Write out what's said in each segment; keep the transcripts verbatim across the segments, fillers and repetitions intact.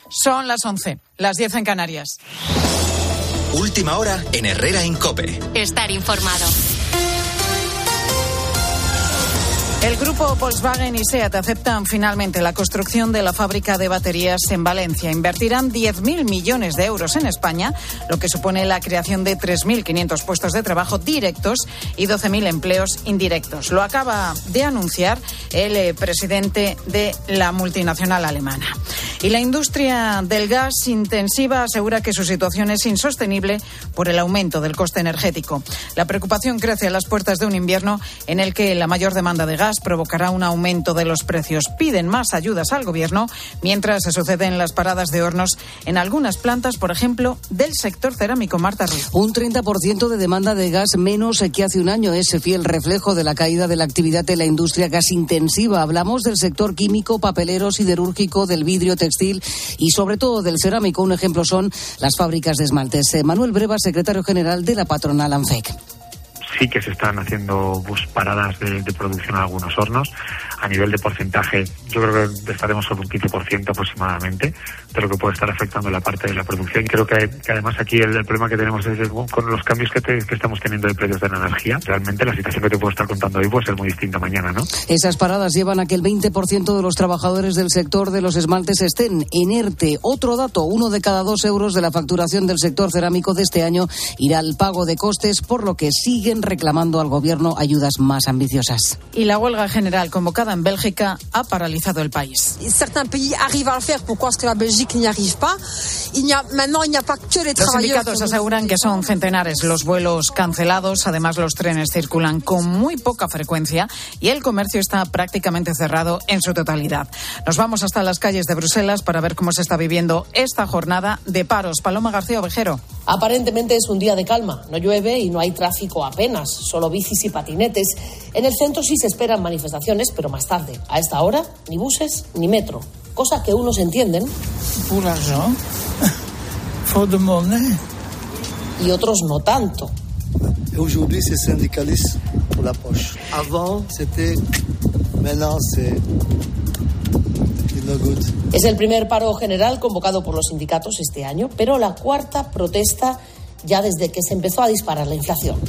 Son las once, las diez en Canarias. Última hora en Herrera en COPE. Estar informado. El grupo Volkswagen y SEAT aceptan finalmente la construcción de la fábrica de baterías en Valencia. Invertirán diez mil millones de euros en España, lo que supone la creación de tres mil quinientos puestos de trabajo directos y doce mil empleos indirectos. Lo acaba de anunciar el eh, presidente de la multinacional alemana. Y la industria del gas intensiva asegura que su situación es insostenible por el aumento del coste energético. La preocupación crece a las puertas de un invierno en el que la mayor demanda de gas provocará un aumento de los precios. Piden más ayudas al gobierno mientras se suceden las paradas de hornos en algunas plantas, por ejemplo, del sector cerámico. Marta Ruiz. Un treinta por ciento de demanda de gas menos que hace un año es fiel reflejo de la caída de la actividad de la industria gas intensiva. Hablamos del sector químico, papelero, siderúrgico, del vidrio, textil y sobre todo del cerámico. Un ejemplo son las fábricas de esmaltes. Manuel Breva, secretario general de la patronal ANFEC. Sí que se están haciendo pues, paradas de, de producción en algunos hornos. A nivel de porcentaje, yo creo que estaremos sobre un quince por ciento aproximadamente de lo que puede estar afectando la parte de la producción. Creo que, que además aquí el, el problema que tenemos es que con los cambios que, te, que estamos teniendo de precios de la energía, realmente la situación que te puedo estar contando hoy puede ser muy distinta mañana, ¿no? Esas paradas llevan a que el veinte por ciento de los trabajadores del sector de los esmaltes estén en ERTE. Otro dato, uno de cada dos euros de la facturación del sector cerámico de este año irá al pago de costes, por lo que siguen reclamando al gobierno ayudas más ambiciosas. Y la huelga general convocada en Bélgica ha paralizado el país. Certains pays arrivent à le faire, pourquoi est-ce que la Belgique n'y arrive pas? Il n'y a maintenant il n'y a pas que les Los sindicatos aseguran que son centenares los vuelos cancelados, además los trenes circulan con muy poca frecuencia y el comercio está prácticamente cerrado en su totalidad. Nos vamos hasta las calles de Bruselas para ver cómo se está viviendo esta jornada de paros. Paloma García Ovejero. Aparentemente es un día de calma, no llueve y no hay tráfico apenas, solo bicis y patinetes. En el centro sí se esperan manifestaciones, pero más tarde. A esta hora, ni buses ni metro, cosa que unos entienden. Pour l'argent, for the money. Y otros no tanto. Aujourd'hui c'est syndicaliste pour la poche. Avant c'était, maintenant c'est no good. Es el primer paro general convocado por los sindicatos este año, pero la cuarta protesta ya desde que se empezó a disparar la inflación.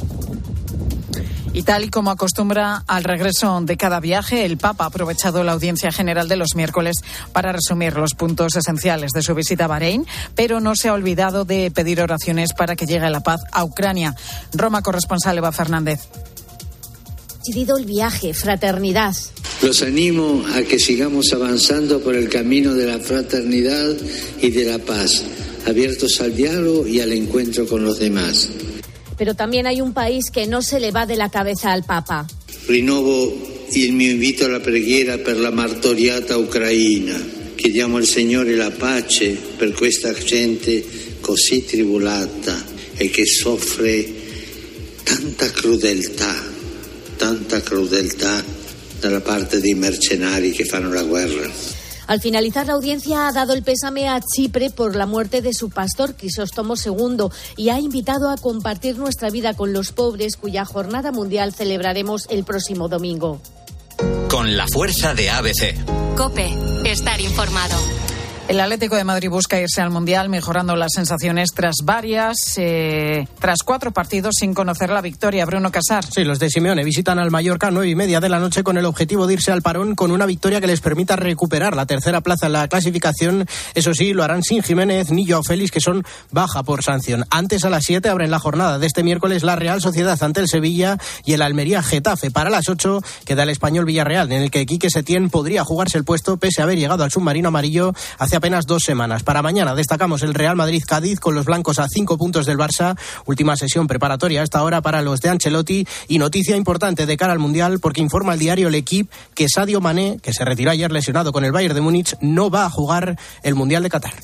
Y tal y como acostumbra al regreso de cada viaje, el Papa ha aprovechado la audiencia general de los miércoles para resumir los puntos esenciales de su visita a Bahrein, pero no se ha olvidado de pedir oraciones para que llegue la paz a Ucrania. Roma, corresponsal Eva Fernández. Decidido el viaje, fraternidad. Los animo a que sigamos avanzando por el camino de la fraternidad y de la paz, abiertos al diálogo y al encuentro con los demás. Pero también hay un país que no se le va de la cabeza al Papa. Rinnovo il mio invito alla preghiera per la martoriata Ucraina. Chiediamo al Signore la pace per questa gente così tribulata e che soffre tanta crudeltà, tanta crudeltà dalla parte dei mercenari che fanno la guerra. Al finalizar la audiencia ha dado el pésame a Chipre por la muerte de su pastor Crisóstomo segundo y ha invitado a compartir nuestra vida con los pobres, cuya jornada mundial celebraremos el próximo domingo. Con la fuerza de A B C. COPE, estar informado. El Atlético de Madrid busca irse al Mundial mejorando las sensaciones tras varias, eh, tras cuatro partidos sin conocer la victoria. Bruno Casar. Sí, los de Simeone visitan al Mallorca a nueve y media de la noche con el objetivo de irse al parón con una victoria que les permita recuperar la tercera plaza en la clasificación. Eso sí, lo harán sin Jiménez ni Joao Félix, que son baja por sanción. Antes, a las siete, abren la jornada de este miércoles la Real Sociedad ante el Sevilla y el Almería Getafe. Para las ocho queda el Español Villarreal, en el que Quique Setién podría jugarse el puesto pese a haber llegado al submarino amarillo hace apenas dos semanas. Para mañana destacamos el Real Madrid-Cádiz con los blancos a cinco puntos del Barça. Última sesión preparatoria a esta hora para los de Ancelotti. Y noticia importante de cara al Mundial, porque informa el diario L'Equipe que Sadio Mané, que se retiró ayer lesionado con el Bayern de Múnich, no va a jugar el Mundial de Qatar.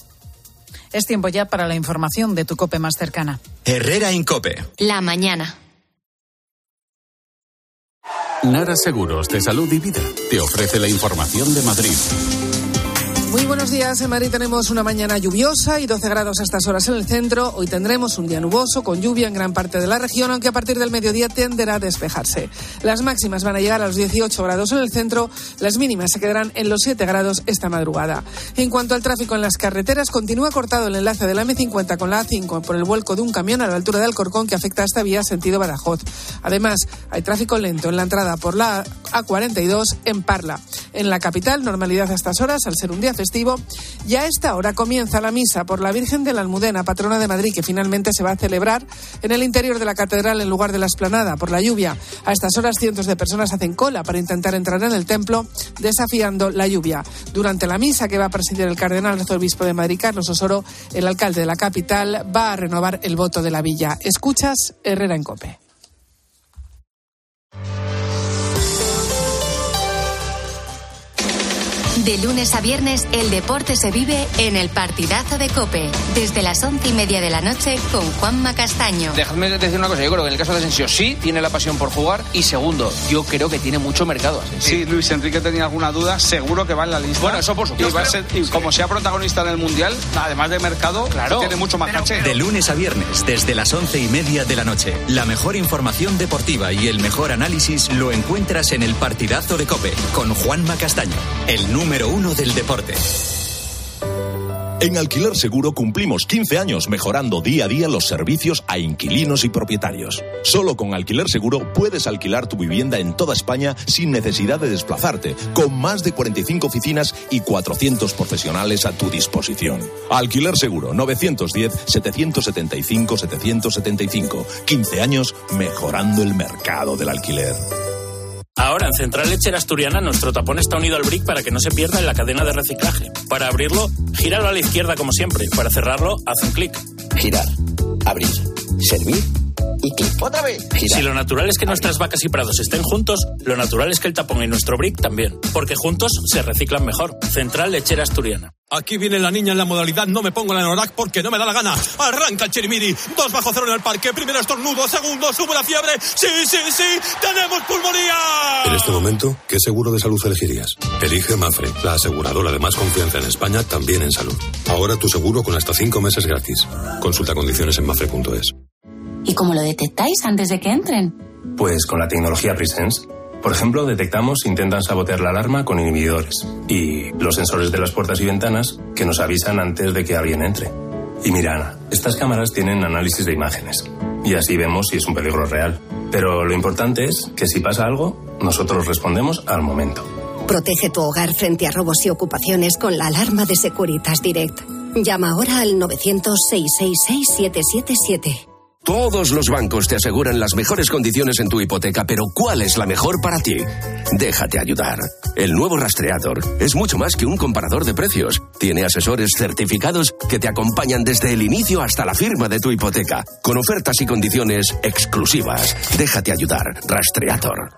Es tiempo ya para la información de tu COPE más cercana. Herrera en COPE. La mañana. Nara Seguros de Salud y Vida te ofrece la información de Madrid. Muy buenos días. En Madrid tenemos una mañana lluviosa y doce grados a estas horas en el centro. Hoy tendremos un día nuboso con lluvia en gran parte de la región, aunque a partir del mediodía tenderá a despejarse. Las máximas van a llegar a los dieciocho grados en el centro, las mínimas se quedarán en los siete grados esta madrugada. En cuanto al tráfico en las carreteras, continúa cortado el enlace de la eme cincuenta con la a cinco por el vuelco de un camión a la altura de Alcorcón que afecta a esta vía sentido Badajoz. Además, hay tráfico lento en la entrada por la a cuarenta y dos en Parla. En la capital, normalidad a estas horas al ser un día festivo. Y a esta hora comienza la misa por la Virgen de la Almudena, patrona de Madrid, que finalmente se va a celebrar en el interior de la catedral en lugar de la explanada por la lluvia. A estas horas cientos de personas hacen cola para intentar entrar en el templo, desafiando la lluvia. Durante la misa que va a presidir el cardenal arzobispo de Madrid, Carlos Osoro, el alcalde de la capital va a renovar el voto de la villa. Escuchas Herrera en COPE. De lunes a viernes, el deporte se vive en el partidazo de COPE. Desde las once y media de la noche con Juanma Castaño. Dejadme decir una cosa, yo creo que en el caso de Asensio sí tiene la pasión por jugar y segundo, yo creo que tiene mucho mercado. Asensio. Sí, Luis Enrique tenía alguna duda, seguro que va en la lista. Bueno, eso por supuesto. Y, va a ser, y como sea protagonista en el Mundial, además de mercado, claro, tiene mucho más caché. De lunes a viernes, desde las once y media de la noche, la mejor información deportiva y el mejor análisis lo encuentras en el partidazo de COPE con Juanma Castaño, el número uno del deporte. En Alquiler Seguro cumplimos quince años mejorando día a día los servicios a inquilinos y propietarios. Solo con Alquiler Seguro puedes alquilar tu vivienda en toda España sin necesidad de desplazarte, con más de cuarenta y cinco oficinas y cuatrocientos profesionales a tu disposición. Alquiler Seguro, novecientos diez, setecientos setenta y cinco, setecientos setenta y cinco. quince años mejorando el mercado del alquiler. Ahora, en Central Lechera Asturiana, nuestro tapón está unido al brick para que no se pierda en la cadena de reciclaje. Para abrirlo, gíralo a la izquierda como siempre. Para cerrarlo, haz un clic. Girar, abrir, servir y clic. ¡Otra vez! Girar. Si lo natural es que nuestras vacas y prados estén juntos, lo natural es que el tapón y nuestro brick también. Porque juntos se reciclan mejor. Central Lechera Asturiana. Aquí viene la niña en la modalidad no me pongo la Anorak porque no me da la gana. Arranca el Chirimiri. Dos bajo cero en el parque. Primero estornudo. Segundo, sube la fiebre. Sí, sí, sí. ¡Tenemos pulmonía! En este momento, ¿qué seguro de salud elegirías? Elige Mafre, la aseguradora de más confianza en España, también en salud. Ahora tu seguro con hasta cinco meses gratis. Consulta condiciones en mafre punto es. ¿Y cómo lo detectáis antes de que entren? Pues con la tecnología Presence. Por ejemplo, detectamos si intentan sabotear la alarma con inhibidores y los sensores de las puertas y ventanas que nos avisan antes de que alguien entre. Y mira, Ana, estas cámaras tienen análisis de imágenes y así vemos si es un peligro real. Pero lo importante es que si pasa algo, nosotros respondemos al momento. Protege tu hogar frente a robos y ocupaciones con la alarma de Securitas Direct. Llama ahora al novecientos, seiscientos sesenta y seis, siete siete siete. Todos los bancos te aseguran las mejores condiciones en tu hipoteca, pero ¿cuál es la mejor para ti? Déjate ayudar. El nuevo Rastreator es mucho más que un comparador de precios. Tiene asesores certificados que te acompañan desde el inicio hasta la firma de tu hipoteca, con ofertas y condiciones exclusivas. Déjate ayudar. Rastreator.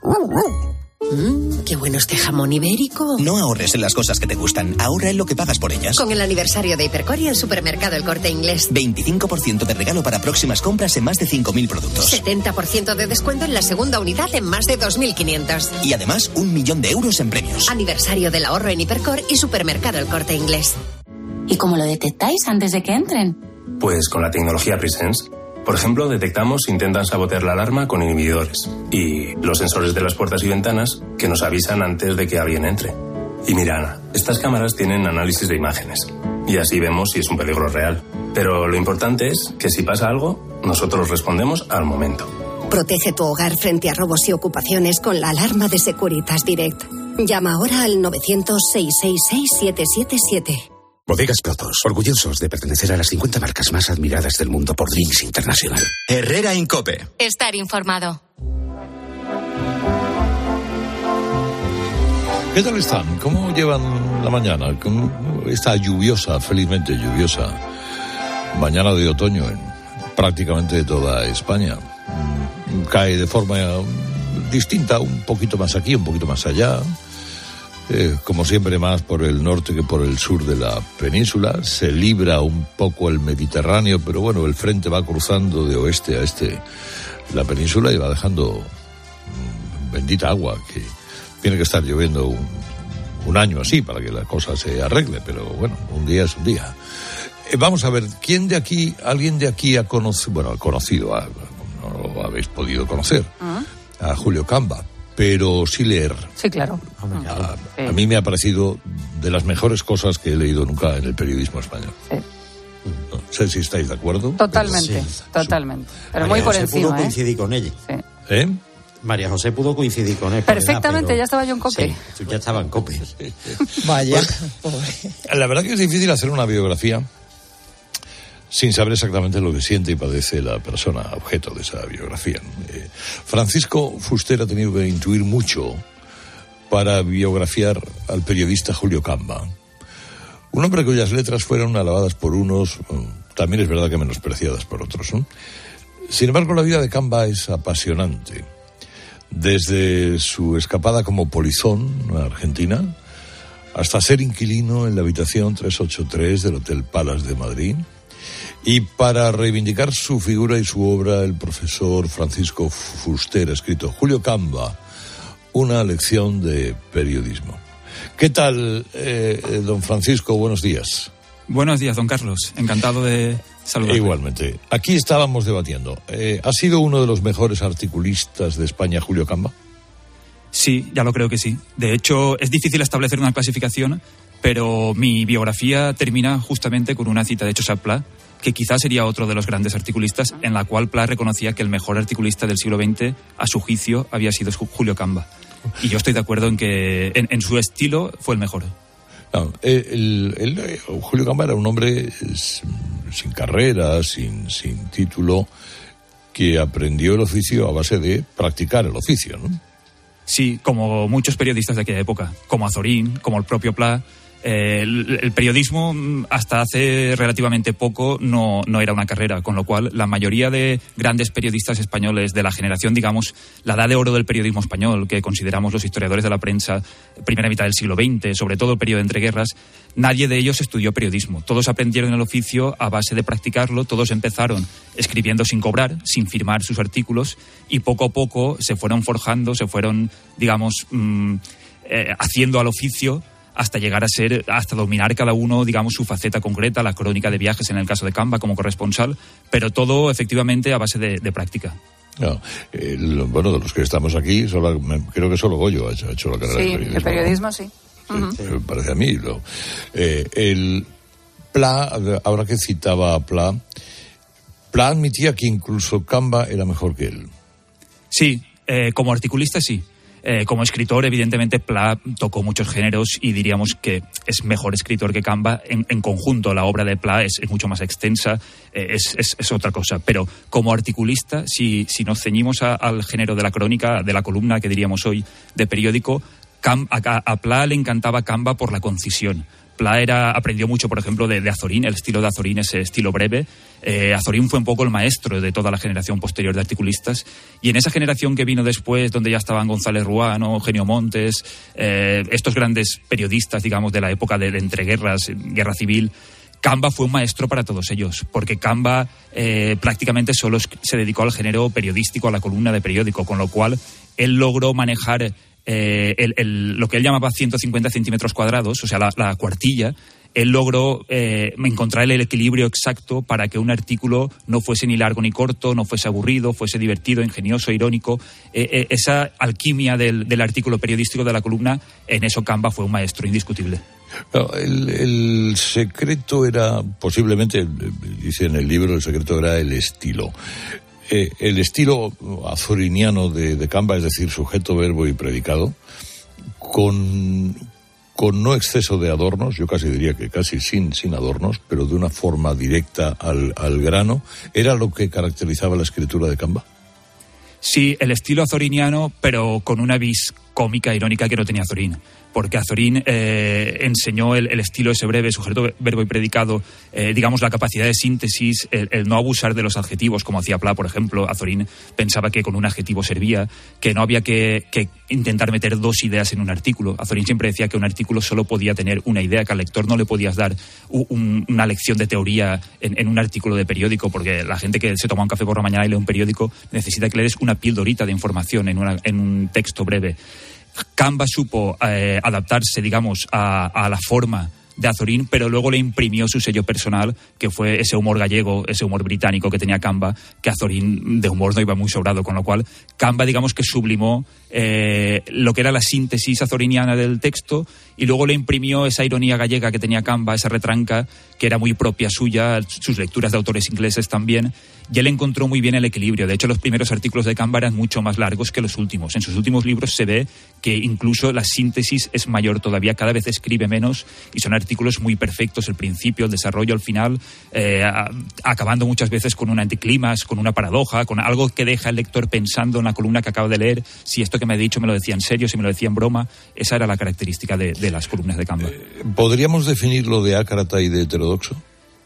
Mmm, qué bueno este jamón ibérico. No ahorres en las cosas que te gustan, ahorra en lo que pagas por ellas. Con el aniversario de Hipercor y el supermercado El Corte Inglés. veinticinco por ciento de regalo para próximas compras en más de cinco mil productos. setenta por ciento de descuento en la segunda unidad en más de dos mil quinientos. Y además, un millón de euros en premios. Aniversario del ahorro en Hipercor y supermercado El Corte Inglés. ¿Y cómo lo detectáis antes de que entren? Pues con la tecnología Presence. Por ejemplo, detectamos si intentan sabotear la alarma con inhibidores y los sensores de las puertas y ventanas que nos avisan antes de que alguien entre. Y mira, Ana, estas cámaras tienen análisis de imágenes y así vemos si es un peligro real. Pero lo importante es que si pasa algo, nosotros respondemos al momento. Protege tu hogar frente a robos y ocupaciones con la alarma de Securitas Direct. Llama ahora al novecientos, seiscientos sesenta y seis, siete siete siete. Bodegas Protos, orgullosos de pertenecer a las cincuenta marcas más admiradas del mundo por Drinks Internacional. Herrera en COPE. Estar informado. ¿Qué tal están? ¿Cómo llevan la mañana? ¿Cómo está lluviosa, felizmente lluviosa, mañana de otoño en prácticamente toda España? Cae de forma distinta, un poquito más aquí, un poquito más allá. Eh, como siempre, más por el norte que por el sur de la península. Se libra un poco el Mediterráneo, pero bueno, el frente va cruzando de oeste a este la península y va dejando mmm, bendita agua, que tiene que estar lloviendo un, un año así para que la cosa se arregle, pero bueno, un día es un día. Eh, vamos a ver, ¿quién de aquí, alguien de aquí ha conocido, bueno, ha conocido, a, no lo habéis podido conocer, uh-huh. a Julio Camba, pero sí leer? Sí, claro. A, a mí me ha parecido de las mejores cosas que he leído nunca en el periodismo español. Sí. No sé si estáis de acuerdo. Totalmente, pero... sí. totalmente. Pero María muy por José encima, pudo ¿eh? coincidir con ella. Sí. ¿Eh? María José pudo coincidir con él. Perfectamente, pero... ya estaba yo en COPE. Sí, ya estaba en COPE. Vaya. Bueno, la verdad que es difícil hacer una biografía sin saber exactamente lo que siente y padece la persona objeto de esa biografía. Eh, Francisco Fuster ha tenido que intuir mucho para biografiar al periodista Julio Camba. Un hombre cuyas letras fueron alabadas por unos, también es verdad que menospreciadas por otros, ¿no? Sin embargo, la vida de Camba es apasionante. Desde su escapada como polizón a Argentina, hasta ser inquilino en la habitación trescientos ochenta y tres del Hotel Palace de Madrid. Y para reivindicar su figura y su obra, el profesor Francisco Fuster ha escrito Julio Camba, una lección de periodismo. ¿Qué tal, eh, don Francisco? Buenos días. Buenos días, don Carlos. Encantado de saludarle. Igualmente. Aquí estábamos debatiendo. Eh, ¿Ha sido uno de los mejores articulistas de España, Julio Camba? Sí, ya lo creo que sí. De hecho, es difícil establecer una clasificación, pero mi biografía termina justamente con una cita de Josep Pla, que quizás sería otro de los grandes articulistas, en la cual Pla reconocía que el mejor articulista del siglo veinte, a su juicio, había sido Julio Camba. Y yo estoy de acuerdo en que en, en su estilo fue el mejor. No, el, el, el, Julio Camba era un hombre sin carrera, sin, sin título, que aprendió el oficio a base de practicar el oficio, ¿no? Sí, como muchos periodistas de aquella época, como Azorín, como el propio Pla. Eh, el, el periodismo hasta hace relativamente poco no, no era una carrera, con lo cual la mayoría de grandes periodistas españoles de la generación, digamos, la edad de oro del periodismo español, que consideramos los historiadores de la prensa, primera mitad del siglo veinte, sobre todo el periodo de entreguerras, nadie de ellos estudió periodismo. Todos aprendieron el oficio a base de practicarlo, todos empezaron escribiendo sin cobrar, sin firmar sus artículos, y poco a poco se fueron forjando, se fueron, digamos, mmm, eh, haciendo al oficio, hasta llegar a ser, hasta dominar cada uno, digamos, su faceta concreta, la crónica de viajes en el caso de Camba como corresponsal, pero todo efectivamente a base de, de práctica. No, el, bueno, de los que estamos aquí, solo, creo que solo Goyo ha hecho, ha hecho la carrera sí, de periodismo. de periodismo, sí. Sí, uh-huh. Me parece a mí. Lo, eh, el Pla, ahora que citaba a Pla, Pla admitía que incluso Camba era mejor que él. Sí, eh, como articulista sí. Eh, como escritor, evidentemente, Pla tocó muchos géneros y diríamos que es mejor escritor que Camba. En, en conjunto, la obra de Pla es, es mucho más extensa, eh, es, es, es otra cosa. Pero como articulista, si, si nos ceñimos a, al género de la crónica, de la columna que diríamos hoy, de periódico, Cam, a, a Pla le encantaba Camba por la concisión. Pla era, aprendió mucho, por ejemplo, de, de Azorín. El estilo de Azorín es estilo breve. Eh, Azorín fue un poco el maestro de toda la generación posterior de articulistas. Y en esa generación que vino después, donde ya estaban González Ruano, Eugenio Montes, eh, estos grandes periodistas, digamos, de la época de, de entreguerras, guerra civil, Camba fue un maestro para todos ellos, porque Camba eh, prácticamente solo se dedicó al género periodístico, a la columna de periódico, con lo cual él logró manejar Eh, el, el, lo que él llamaba ciento cincuenta centímetros cuadrados, o sea, la, la cuartilla. Él logró eh, encontrar el equilibrio exacto para que un artículo no fuese ni largo ni corto, no fuese aburrido, fuese divertido, ingenioso, irónico. Eh, eh, esa alquimia del, del artículo periodístico de la columna, en eso Camba fue un maestro indiscutible. No, el, el secreto era, posiblemente, dice en el libro, el secreto era el estilo. Eh, el estilo azoriniano de, de Camba, es decir, sujeto, verbo y predicado, con, con no exceso de adornos, yo casi diría que casi sin, sin adornos, pero de una forma directa al, al grano, ¿era lo que caracterizaba la escritura de Camba? Sí, el estilo azoriniano, pero con una vis cómica, irónica que no tenía Azorín. Porque Azorín eh, enseñó el, el estilo ese breve, sujeto, verbo y predicado, eh, digamos la capacidad de síntesis, el, el no abusar de los adjetivos, como hacía Pla, por ejemplo. Azorín pensaba que con un adjetivo servía, que no había que, que intentar meter dos ideas en un artículo. Azorín siempre decía que un artículo solo podía tener una idea, que al lector no le podías dar un, una lección de teoría en, en un artículo de periódico, porque la gente que se toma un café por la mañana y lee un periódico necesita que le des una pildorita de información en, una, en un texto breve. Camba supo eh, adaptarse, digamos, a, a la forma de Azorín, pero luego le imprimió su sello personal, que fue ese humor gallego, ese humor británico que tenía Camba, que Azorín de humor no iba muy sobrado, con lo cual Camba, digamos, que sublimó eh, lo que era la síntesis azoriniana del texto, y luego le imprimió esa ironía gallega que tenía Camba, esa retranca que era muy propia suya, sus lecturas de autores ingleses también, y él encontró muy bien el equilibrio. De hecho, los primeros artículos de Camba eran mucho más largos que los últimos. En sus últimos libros se ve que incluso la síntesis es mayor todavía, cada vez escribe menos, y son artículos muy perfectos, el principio, el desarrollo, al final, eh, acabando muchas veces con un anticlimax, con una paradoja, con algo que deja al lector pensando en la columna que acaba de leer, si esto que me ha dicho me lo decía en serio, si me lo decía en broma. Esa era la característica de, de las columnas de Camba. ¿Podríamos definirlo de ácrata y de heterodoxo?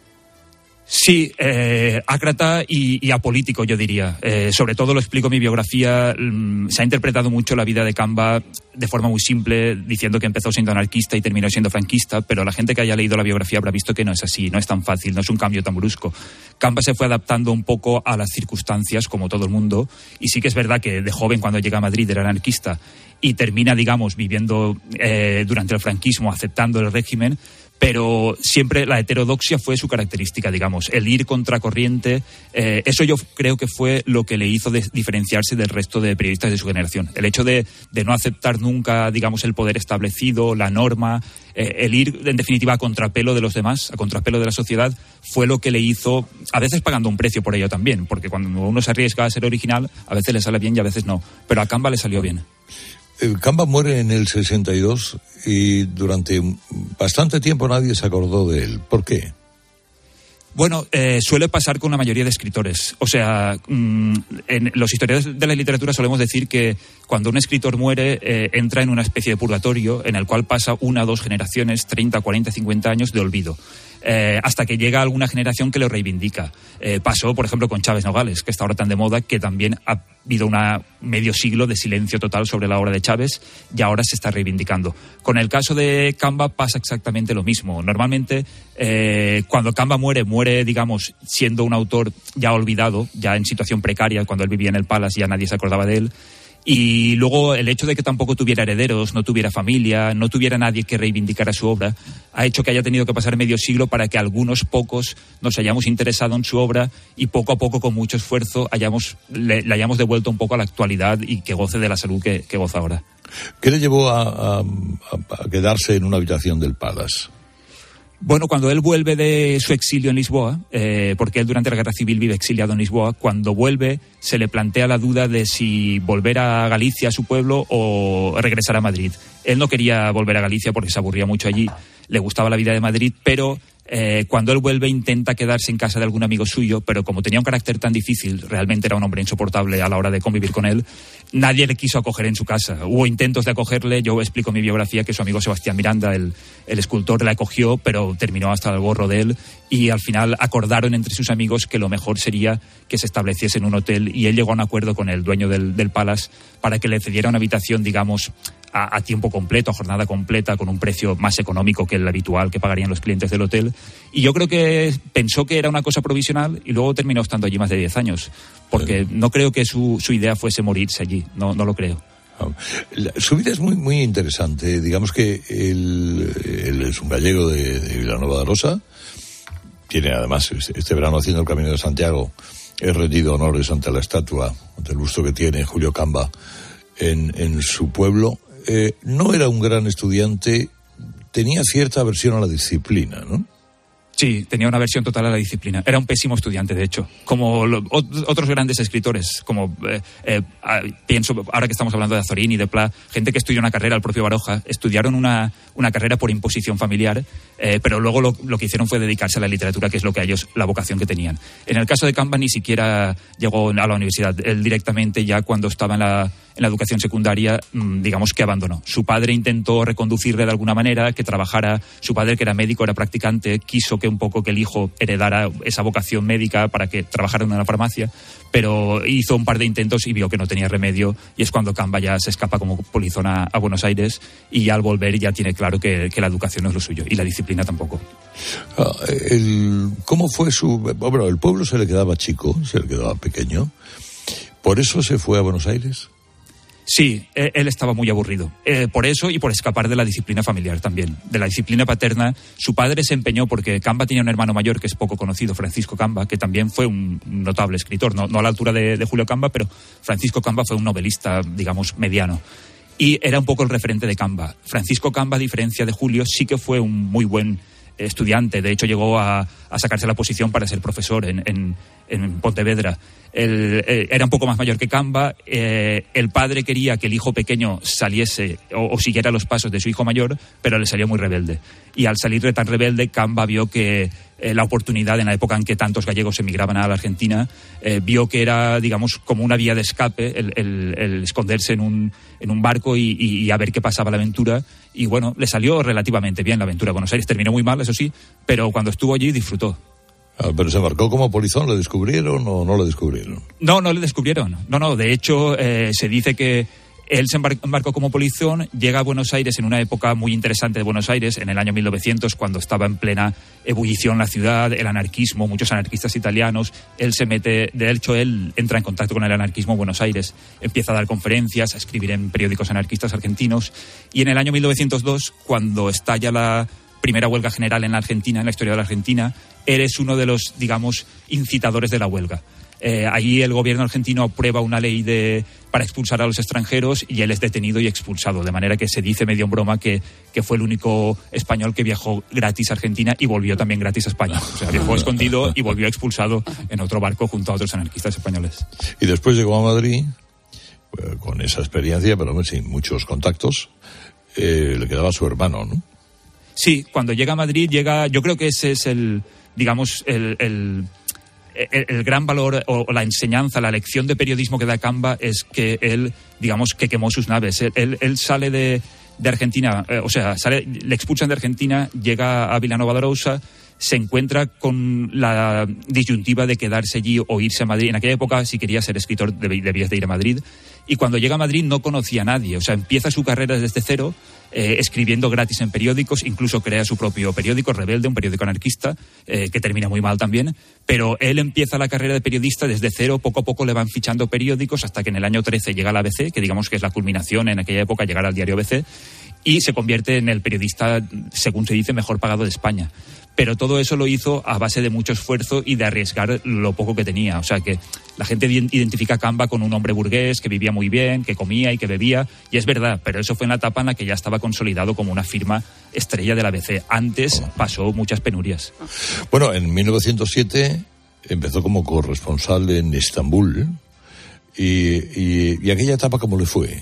Sí, eh, ácrata y, y apolítico, yo diría. Eh, sobre todo lo explico en mi biografía. Mm, se ha interpretado mucho la vida de Camba de forma muy simple, diciendo que empezó siendo anarquista y terminó siendo franquista, pero la gente que haya leído la biografía habrá visto que no es así, no es tan fácil, no es un cambio tan brusco. Camba se fue adaptando un poco a las circunstancias, como todo el mundo, y sí que es verdad que de joven, cuando llega a Madrid, era anarquista y termina, digamos, viviendo eh, durante el franquismo, aceptando el régimen, pero siempre la heterodoxia fue su característica, digamos, el ir contracorriente. Eh, eso yo creo que fue lo que le hizo de diferenciarse del resto de periodistas de su generación. El hecho de, de no aceptar nunca, digamos, el poder establecido, la norma, eh, el ir, en definitiva, a contrapelo de los demás, a contrapelo de la sociedad, fue lo que le hizo, a veces pagando un precio por ello también, porque cuando uno se arriesga a ser original, a veces le sale bien y a veces no. Pero a Camba le salió bien. Camba muere en el sesenta y dos y durante bastante tiempo nadie se acordó de él. ¿Por qué? Bueno, eh, suele pasar con la mayoría de escritores. O sea, mmm, en los historiadores de la literatura solemos decir que cuando un escritor muere eh, entra en una especie de purgatorio en el cual pasa una o dos generaciones, treinta, cuarenta, cincuenta años de olvido. Eh, hasta que llega alguna generación que lo reivindica. Eh, pasó, por ejemplo, con Chávez Nogales, que está ahora tan de moda, que también ha habido una medio siglo de silencio total sobre la obra de Chávez y ahora se está reivindicando. Con el caso de Camba pasa exactamente lo mismo. Normalmente, eh, cuando Camba muere, muere, digamos, siendo un autor ya olvidado, ya en situación precaria, cuando él vivía en el Palace ya nadie se acordaba de él. Y luego el hecho de que tampoco tuviera herederos, no tuviera familia, no tuviera nadie que reivindicara su obra, ha hecho que haya tenido que pasar medio siglo para que algunos pocos nos hayamos interesado en su obra y poco a poco, con mucho esfuerzo, hayamos, le, le hayamos devuelto un poco a la actualidad y que goce de la salud que, que goza ahora. ¿Qué le llevó a, a, a quedarse en una habitación del Palace? Bueno, cuando él vuelve de su exilio en Lisboa, eh, porque él durante la Guerra Civil vive exiliado en Lisboa, cuando vuelve se le plantea la duda de si volver a Galicia, a su pueblo, o regresar a Madrid. Él no quería volver a Galicia porque se aburría mucho allí, le gustaba la vida de Madrid, pero eh, cuando él vuelve intenta quedarse en casa de algún amigo suyo, pero como tenía un carácter tan difícil, realmente era un hombre insoportable a la hora de convivir con él, nadie le quiso acoger en su casa. Hubo intentos de acogerle, yo explico en mi biografía que su amigo Sebastián Miranda, el, el escultor, la acogió, pero terminó hasta el gorro de él, y al final acordaron entre sus amigos que lo mejor sería que se estableciese en un hotel, y él llegó a un acuerdo con el dueño del, del Palace para que le cediera una habitación, digamos, a, a tiempo completo, a jornada completa, con un precio más económico que el habitual que pagarían los clientes del hotel. Y yo creo que pensó que era una cosa provisional y luego terminó estando allí más de diez años, porque sí. No creo que su, su idea fuese morirse allí, no, no lo creo. Su vida es muy muy interesante. Digamos que él, él es un gallego de, de Vilanova de Arosa. Tiene además este verano, haciendo el Camino de Santiago, he rendido honores ante la estatua, ante el busto que tiene Julio Camba en, en su pueblo. Eh, no era un gran estudiante, tenía cierta aversión a la disciplina, ¿no? Sí, tenía una aversión total a la disciplina. Era un pésimo estudiante, de hecho. Como lo, otros grandes escritores, como eh, eh, pienso, ahora que estamos hablando de Azorín y de Pla, gente que estudió una carrera, el propio Baroja, estudiaron una, una carrera por imposición familiar, eh, pero luego lo, lo que hicieron fue dedicarse a la literatura, que es lo que a ellos, la vocación que tenían. En el caso de Camba ni siquiera llegó a la universidad. Él directamente, ya cuando estaba en la, en la educación secundaria, digamos que abandonó. Su padre intentó reconducirle de alguna manera, que trabajara. Su padre, que era médico, era practicante, quiso que un poco que el hijo heredara esa vocación médica para que trabajara en una farmacia, pero hizo un par de intentos y vio que no tenía remedio, y es cuando Camba ya se escapa como polizón a, a Buenos Aires, y ya al volver ya tiene claro que, que la educación no es lo suyo, y la disciplina tampoco. Ah, el, ¿Cómo fue su...? Bueno, el pueblo se le quedaba chico, se le quedaba pequeño, ¿por eso se fue a Buenos Aires? Sí, él estaba muy aburrido. Eh, por eso y por escapar de la disciplina familiar también, de la disciplina paterna. Su padre se empeñó porque Camba tenía un hermano mayor que es poco conocido, Francisco Camba, que también fue un notable escritor, no, no a la altura de, de Julio Camba, pero Francisco Camba fue un novelista, digamos, mediano. Y era un poco el referente de Camba. Francisco Camba, a diferencia de Julio, sí que fue un muy buen estudiante. De hecho, llegó a, a sacarse la posición para ser profesor en, en, en Pontevedra. Él, eh, era un poco más mayor que Camba. Eh, el padre quería que el hijo pequeño saliese o, o siguiera los pasos de su hijo mayor, pero le salió muy rebelde. Y al salir de tan rebelde, Camba vio que eh, la oportunidad, en la época en que tantos gallegos emigraban a la Argentina, eh, vio que era, digamos, como una vía de escape el, el, el esconderse en un, en un barco y, y, y a ver qué pasaba la aventura. Y bueno, le salió relativamente bien la aventura a Buenos Aires. Terminó muy mal, eso sí, pero cuando estuvo allí disfrutó. Ah, ¿pero se embarcó como polizón? ¿Le descubrieron o no le descubrieron? No, no le descubrieron. No, no, de hecho, eh, se dice que él se embarcó como polizón, llega a Buenos Aires en una época muy interesante de Buenos Aires, en el año mil novecientos, cuando estaba en plena ebullición la ciudad, el anarquismo, muchos anarquistas italianos. Él se mete, de hecho, él entra en contacto con el anarquismo en Buenos Aires, empieza a dar conferencias, a escribir en periódicos anarquistas argentinos, y en el año mil novecientos dos, cuando estalla la primera huelga general en la Argentina, en la historia de la Argentina, él es uno de los, digamos, incitadores de la huelga. Eh, allí el gobierno argentino aprueba una ley de, para expulsar a los extranjeros y él es detenido y expulsado, de manera que se dice medio en broma que, que fue el único español que viajó gratis a Argentina y volvió también gratis a España. O sea, viajó escondido y volvió expulsado en otro barco junto a otros anarquistas españoles. Y después llegó a Madrid, pues, con esa experiencia, pero sin muchos contactos, eh, le quedaba su hermano, ¿no? Sí, cuando llega a Madrid, llega, yo creo que ese es el, digamos, el... el El, el gran valor o, o la enseñanza, la lección de periodismo que da Camba es que él, digamos, que quemó sus naves. Él, él sale de, de Argentina, eh, o sea, sale, le expulsan de Argentina, llega a Vilanova de Arousa, se encuentra con la disyuntiva de quedarse allí o irse a Madrid. En aquella época, si quería ser escritor, debías de ir a Madrid. Y cuando llega a Madrid no conocía a nadie. O sea, empieza su carrera desde cero, eh, escribiendo gratis en periódicos, incluso crea su propio periódico, Rebelde, un periódico anarquista, eh, que termina muy mal también. Pero él empieza la carrera de periodista desde cero, poco a poco le van fichando periódicos, hasta que en el año trece llega a la A B C, que digamos que es la culminación en aquella época, llegar al diario A B C, y se convierte en el periodista, según se dice, mejor pagado de España. Pero todo eso lo hizo a base de mucho esfuerzo y de arriesgar lo poco que tenía. O sea que la gente identifica a Camba con un hombre burgués que vivía muy bien, que comía y que bebía, y es verdad, pero eso fue en la etapa en la que ya estaba consolidado como una firma estrella de la A B C. Antes pasó muchas penurias. Bueno, en mil novecientos siete empezó como corresponsal en Estambul, y, y, y aquella etapa, ¿cómo le fue?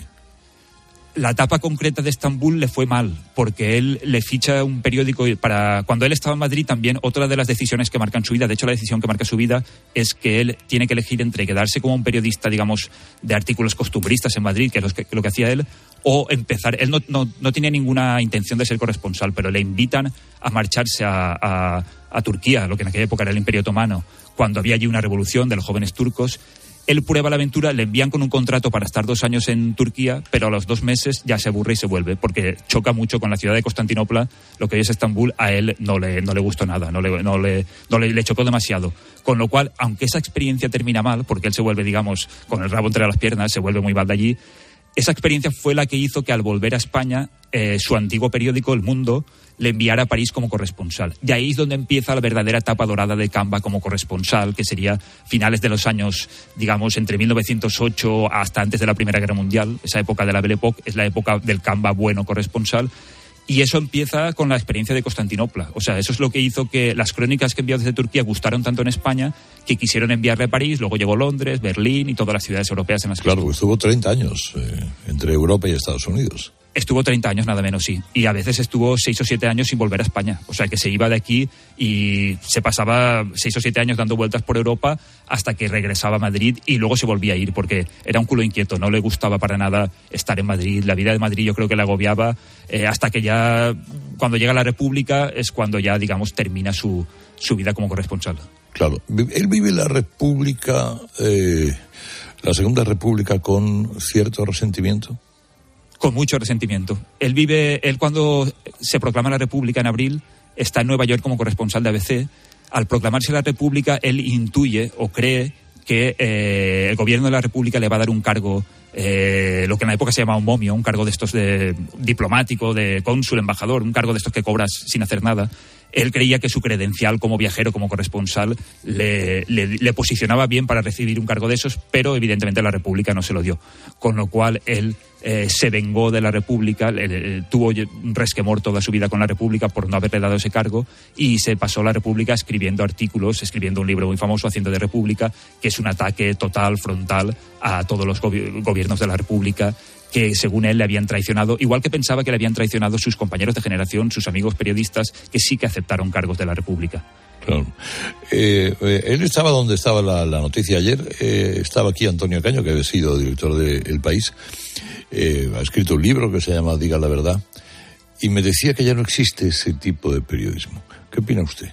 La etapa concreta de Estambul le fue mal, porque él le ficha un periódico para... Cuando él estaba en Madrid también, otra de las decisiones que marcan su vida, de hecho la decisión que marca su vida, es que él tiene que elegir entre quedarse como un periodista, digamos, de artículos costumbristas en Madrid, que es lo que, lo que hacía él, o empezar... Él no, no, no tenía ninguna intención de ser corresponsal, pero le invitan a marcharse a, a, a Turquía, lo que en aquella época era el Imperio Otomano, cuando había allí una revolución de los jóvenes turcos. Él prueba la aventura, le envían con un contrato para estar dos años en Turquía, pero a los dos meses ya se aburre y se vuelve, porque choca mucho con la ciudad de Constantinopla, lo que hoy es Estambul, a él no le, no le gustó nada, no, le, no, le, no le, le chocó demasiado. Con lo cual, aunque esa experiencia termina mal, porque él se vuelve, digamos, con el rabo entre las piernas, se vuelve muy mal de allí, esa experiencia fue la que hizo que al volver a España, eh, su antiguo periódico, El Mundo, le enviara a París como corresponsal. Y ahí es donde empieza la verdadera etapa dorada de Camba como corresponsal, que sería finales de los años, digamos, entre mil novecientos ocho hasta antes de la Primera Guerra Mundial. Esa época de la Belle Époque es la época del Camba bueno corresponsal. Y eso empieza con la experiencia de Constantinopla. O sea, eso es lo que hizo que las crónicas que envió desde Turquía gustaron tanto en España que quisieron enviarle a París, luego llegó Londres, Berlín y todas las ciudades europeas en las que Claro, pues estuvo treinta años eh, entre Europa y Estados Unidos. Estuvo treinta años, nada menos, sí. Y a veces estuvo seis o siete años sin volver a España. O sea, que se iba de aquí y se pasaba seis o siete años dando vueltas por Europa hasta que regresaba a Madrid y luego se volvía a ir, porque era un culo inquieto, no le gustaba para nada estar en Madrid. La vida de Madrid yo creo que le agobiaba, eh, hasta que ya, cuando llega a la República, es cuando ya, digamos, termina su, su vida como corresponsal. Claro. Él vive la República, eh, la Segunda República, con cierto resentimiento. Con mucho resentimiento. Él vive, él cuando se proclama la República en abril, está en Nueva York como corresponsal de A B C. Al proclamarse la República, él intuye o cree que eh, el gobierno de la República le va a dar un cargo, eh, lo que en la época se llamaba un momio, un cargo de estos de diplomático, de cónsul, embajador, un cargo de estos que cobras sin hacer nada. Él creía que su credencial como viajero, como corresponsal, le, le, le posicionaba bien para recibir un cargo de esos, pero evidentemente la República no se lo dio. Con lo cual él eh, se vengó de la República, eh, tuvo un resquemor toda su vida con la República por no haberle dado ese cargo, y se pasó la República escribiendo artículos, escribiendo un libro muy famoso, Haciendo de República, que es un ataque total, frontal, a todos los gobi- gobiernos de la República, que según él le habían traicionado, igual que pensaba que le habían traicionado sus compañeros de generación, sus amigos periodistas, que sí que aceptaron cargos de la República. Claro. Eh, eh, él estaba donde estaba la, la noticia ayer, eh, estaba aquí Antonio Caño, que había sido director de El País, eh, ha escrito un libro que se llama Diga la Verdad, y me decía que ya no existe ese tipo de periodismo. ¿Qué opina usted?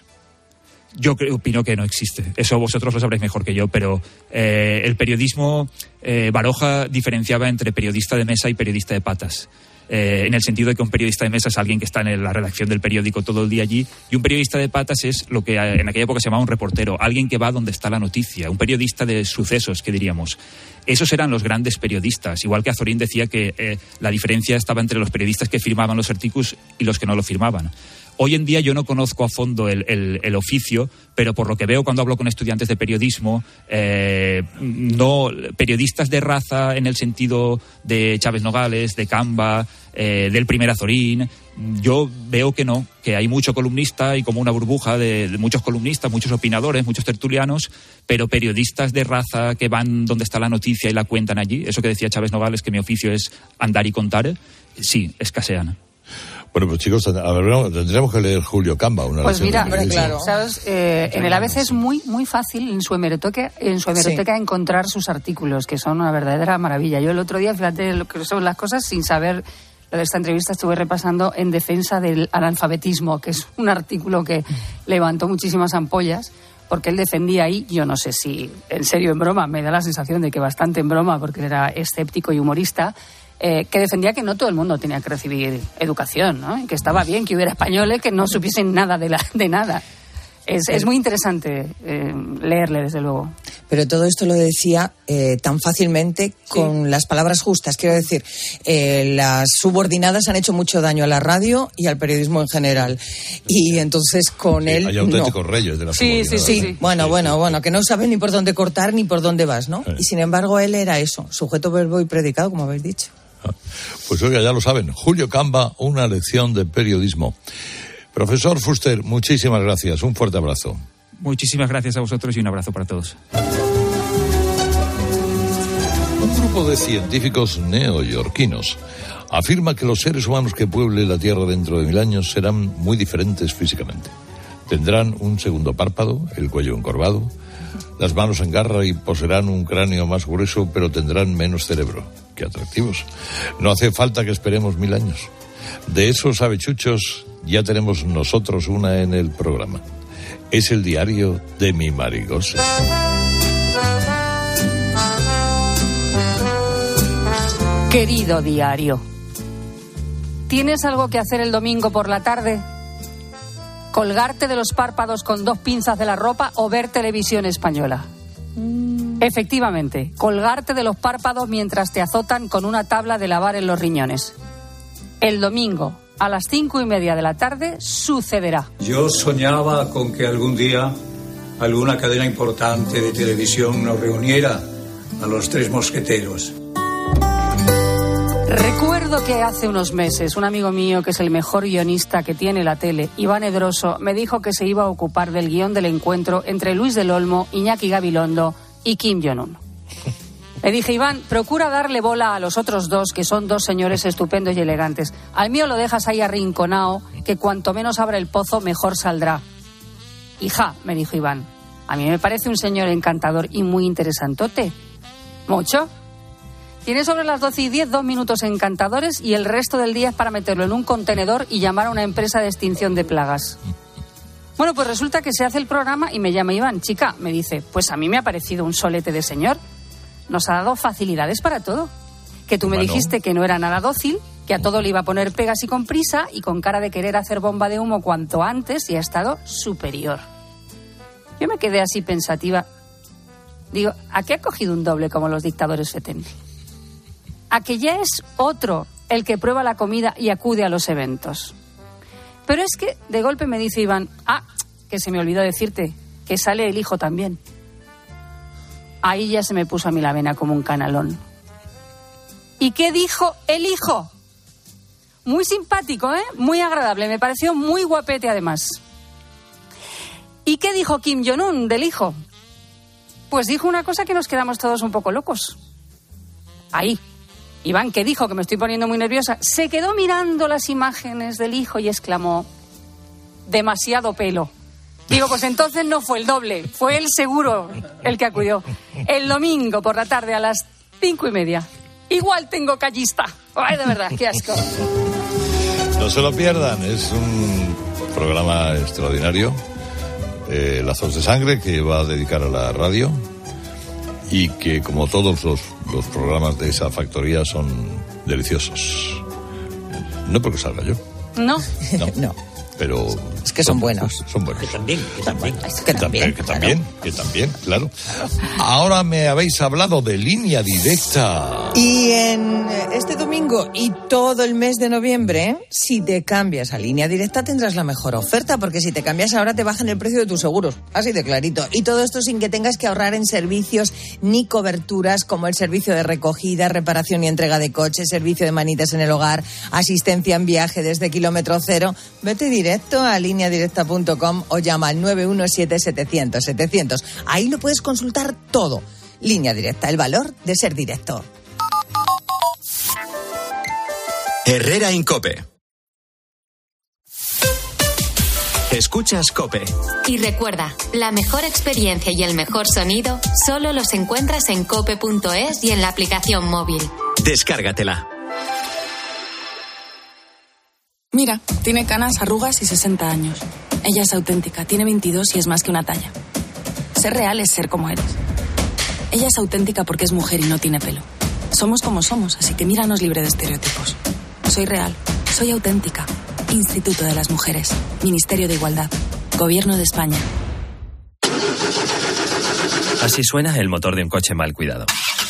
Yo creo, opino que no existe. Eso vosotros lo sabréis mejor que yo, pero eh, el periodismo, eh, Baroja diferenciaba entre periodista de mesa y periodista de patas. Eh, en el sentido de que un periodista de mesa es alguien que está en la redacción del periódico todo el día allí, y un periodista de patas es lo que en aquella época se llamaba un reportero, alguien que va donde está la noticia, un periodista de sucesos, que diríamos. Esos eran los grandes periodistas, igual que Azorín decía que eh, la diferencia estaba entre los periodistas que firmaban los artículos y los que no lo firmaban. Hoy en día yo no conozco a fondo el, el, el oficio, pero por lo que veo cuando hablo con estudiantes de periodismo, eh, no periodistas de raza en el sentido de Chávez Nogales, de Camba, eh, del primer Azorín, yo veo que no, que hay mucho columnista y como una burbuja de, de muchos columnistas, muchos opinadores, muchos tertulianos, pero periodistas de raza que van donde está la noticia y la cuentan allí, eso que decía Chávez Nogales, que mi oficio es andar y contar, sí, escasean. Bueno, pues chicos, a ver, tendríamos que leer Julio Camba. Una pues mira, claro. ¿sabes? Eh, en el A B C es muy muy fácil en su hemeroteca, en su hemeroteca sí. encontrar sus artículos, que son una verdadera maravilla. Yo el otro día, fíjate lo que son las cosas, sin saber lo de esta entrevista, estuve repasando En defensa del analfabetismo, que es un artículo que levantó muchísimas ampollas, porque él defendía ahí, yo no sé si en serio, en broma, me da la sensación de que bastante en broma, porque él era escéptico y humorista, Eh, que defendía que no todo el mundo tenía que recibir educación, ¿no? Y que estaba bien que hubiera españoles que no supiesen nada de, la, de nada. Es, es muy interesante eh, leerle, desde luego. Pero todo esto lo decía eh, tan fácilmente con sí. las palabras justas. Quiero decir, eh, las subordinadas han hecho mucho daño a la radio y al periodismo en general. Y entonces con sí, él hay auténticos no. reyes de la sí, sí, sí, sí. Bueno, sí, bueno, sí. bueno, que no saben ni por dónde cortar ni por dónde vas, ¿no? Sí. Y sin embargo él era eso, sujeto, verbo y predicado, como habéis dicho. Pues oiga, ya lo saben, Julio Camba, una lección de periodismo. Profesor Fuster, muchísimas gracias, un fuerte abrazo. Muchísimas gracias a vosotros y un abrazo para todos. Un grupo de científicos neoyorquinos afirma que los seres humanos que pueblen la Tierra dentro de mil años serán muy diferentes físicamente. Tendrán un segundo párpado, el cuello encorvado, las manos en garra y poseerán un cráneo más grueso, pero tendrán menos cerebro. ¡Qué atractivos! No hace falta que esperemos mil años. De esos avechuchos ya tenemos nosotros una en el programa. Es el diario de mi Marigosa. Querido diario, ¿tienes algo que hacer el domingo por la tarde? ¿Colgarte de los párpados con dos pinzas de la ropa o ver televisión española? Efectivamente, colgarte de los párpados mientras te azotan con una tabla de lavar en los riñones. El domingo, a las cinco y media de la tarde, sucederá. Yo soñaba con que algún día alguna cadena importante de televisión nos reuniera a los tres mosqueteros. Recuerdo que hace unos meses un amigo mío, que es el mejor guionista que tiene la tele, Iván Edroso, me dijo que se iba a ocupar del guión del encuentro entre Luis del Olmo, Iñaki Gabilondo y Kim Jong-un. Le dije, Iván, procura darle bola a los otros dos, que son dos señores estupendos y elegantes. Al mío lo dejas ahí arrinconado, que cuanto menos abra el pozo, mejor saldrá. Hija, me dijo Iván, a mí me parece un señor encantador y muy interesantote. ¿Mucho? Tiene sobre las doce y diez dos minutos encantadores y el resto del día es para meterlo en un contenedor y llamar a una empresa de extinción de plagas. Bueno, pues resulta que se hace el programa y me llama Iván. Chica, me dice, pues a mí me ha parecido un solete de señor. Nos ha dado facilidades para todo. Que tú me bueno. dijiste que no era nada dócil, que a todo le iba a poner pegas y con prisa y con cara de querer hacer bomba de humo cuanto antes, y ha estado superior. Yo me quedé así pensativa. Digo, ¿a qué ha cogido un doble como los dictadores feten? A que ya es otro el que prueba la comida y acude a los eventos. Pero es que de golpe me dice Iván, ah, que se me olvidó decirte, que sale el hijo también. Ahí ya se me puso a mí la vena como un canalón. ¿Y qué dijo el hijo? Muy simpático, ¿eh? Muy agradable, me pareció muy guapete además. ¿Y qué dijo Kim Jong-un del hijo? Pues dijo una cosa que nos quedamos todos un poco locos. Ahí. Iván, que dijo, que me estoy poniendo muy nerviosa, se quedó mirando las imágenes del hijo y exclamó, demasiado pelo. Digo, pues entonces no fue el doble, fue el seguro el que acudió. El domingo por la tarde a las cinco y media. Igual tengo callista. Ay, de verdad, qué asco. No se lo pierdan, es un programa extraordinario. Eh, Lazos de Sangre, que va a dedicar a la radio y que, como todos los, los programas de esa factoría, son deliciosos. No porque salga yo. No. No. No. Pero es que son buenos. Son buenos. Que también, que también. Que también, que también, que también, claro. Ahora me habéis hablado de Línea Directa. Y en este domingo y todo el mes de noviembre, si te cambias a Línea Directa tendrás la mejor oferta, porque si te cambias ahora te bajan el precio de tus seguros, así de clarito. Y todo esto sin que tengas que ahorrar en servicios ni coberturas como el servicio de recogida, reparación y entrega de coches, servicio de manitas en el hogar, asistencia en viaje desde kilómetro cero. Vete directo a línea directa punto com o llama al nueve uno siete setecientos setecientos. Ahí lo puedes consultar todo. Línea Directa, el valor de ser directo. Herrera Incope. Escuchas COPE. Y recuerda, la mejor experiencia y el mejor sonido solo los encuentras en cope punto es y en la aplicación móvil. Descárgatela. Mira, tiene canas, arrugas y sesenta años. Ella es auténtica, tiene veintidós y es más que una talla. Ser real es ser como eres. Ella es auténtica porque es mujer y no tiene pelo. Somos como somos, así que míranos libre de estereotipos. Soy real, soy auténtica. Instituto de las Mujeres, Ministerio de Igualdad, Gobierno de España. Así suena el motor de un coche mal cuidado.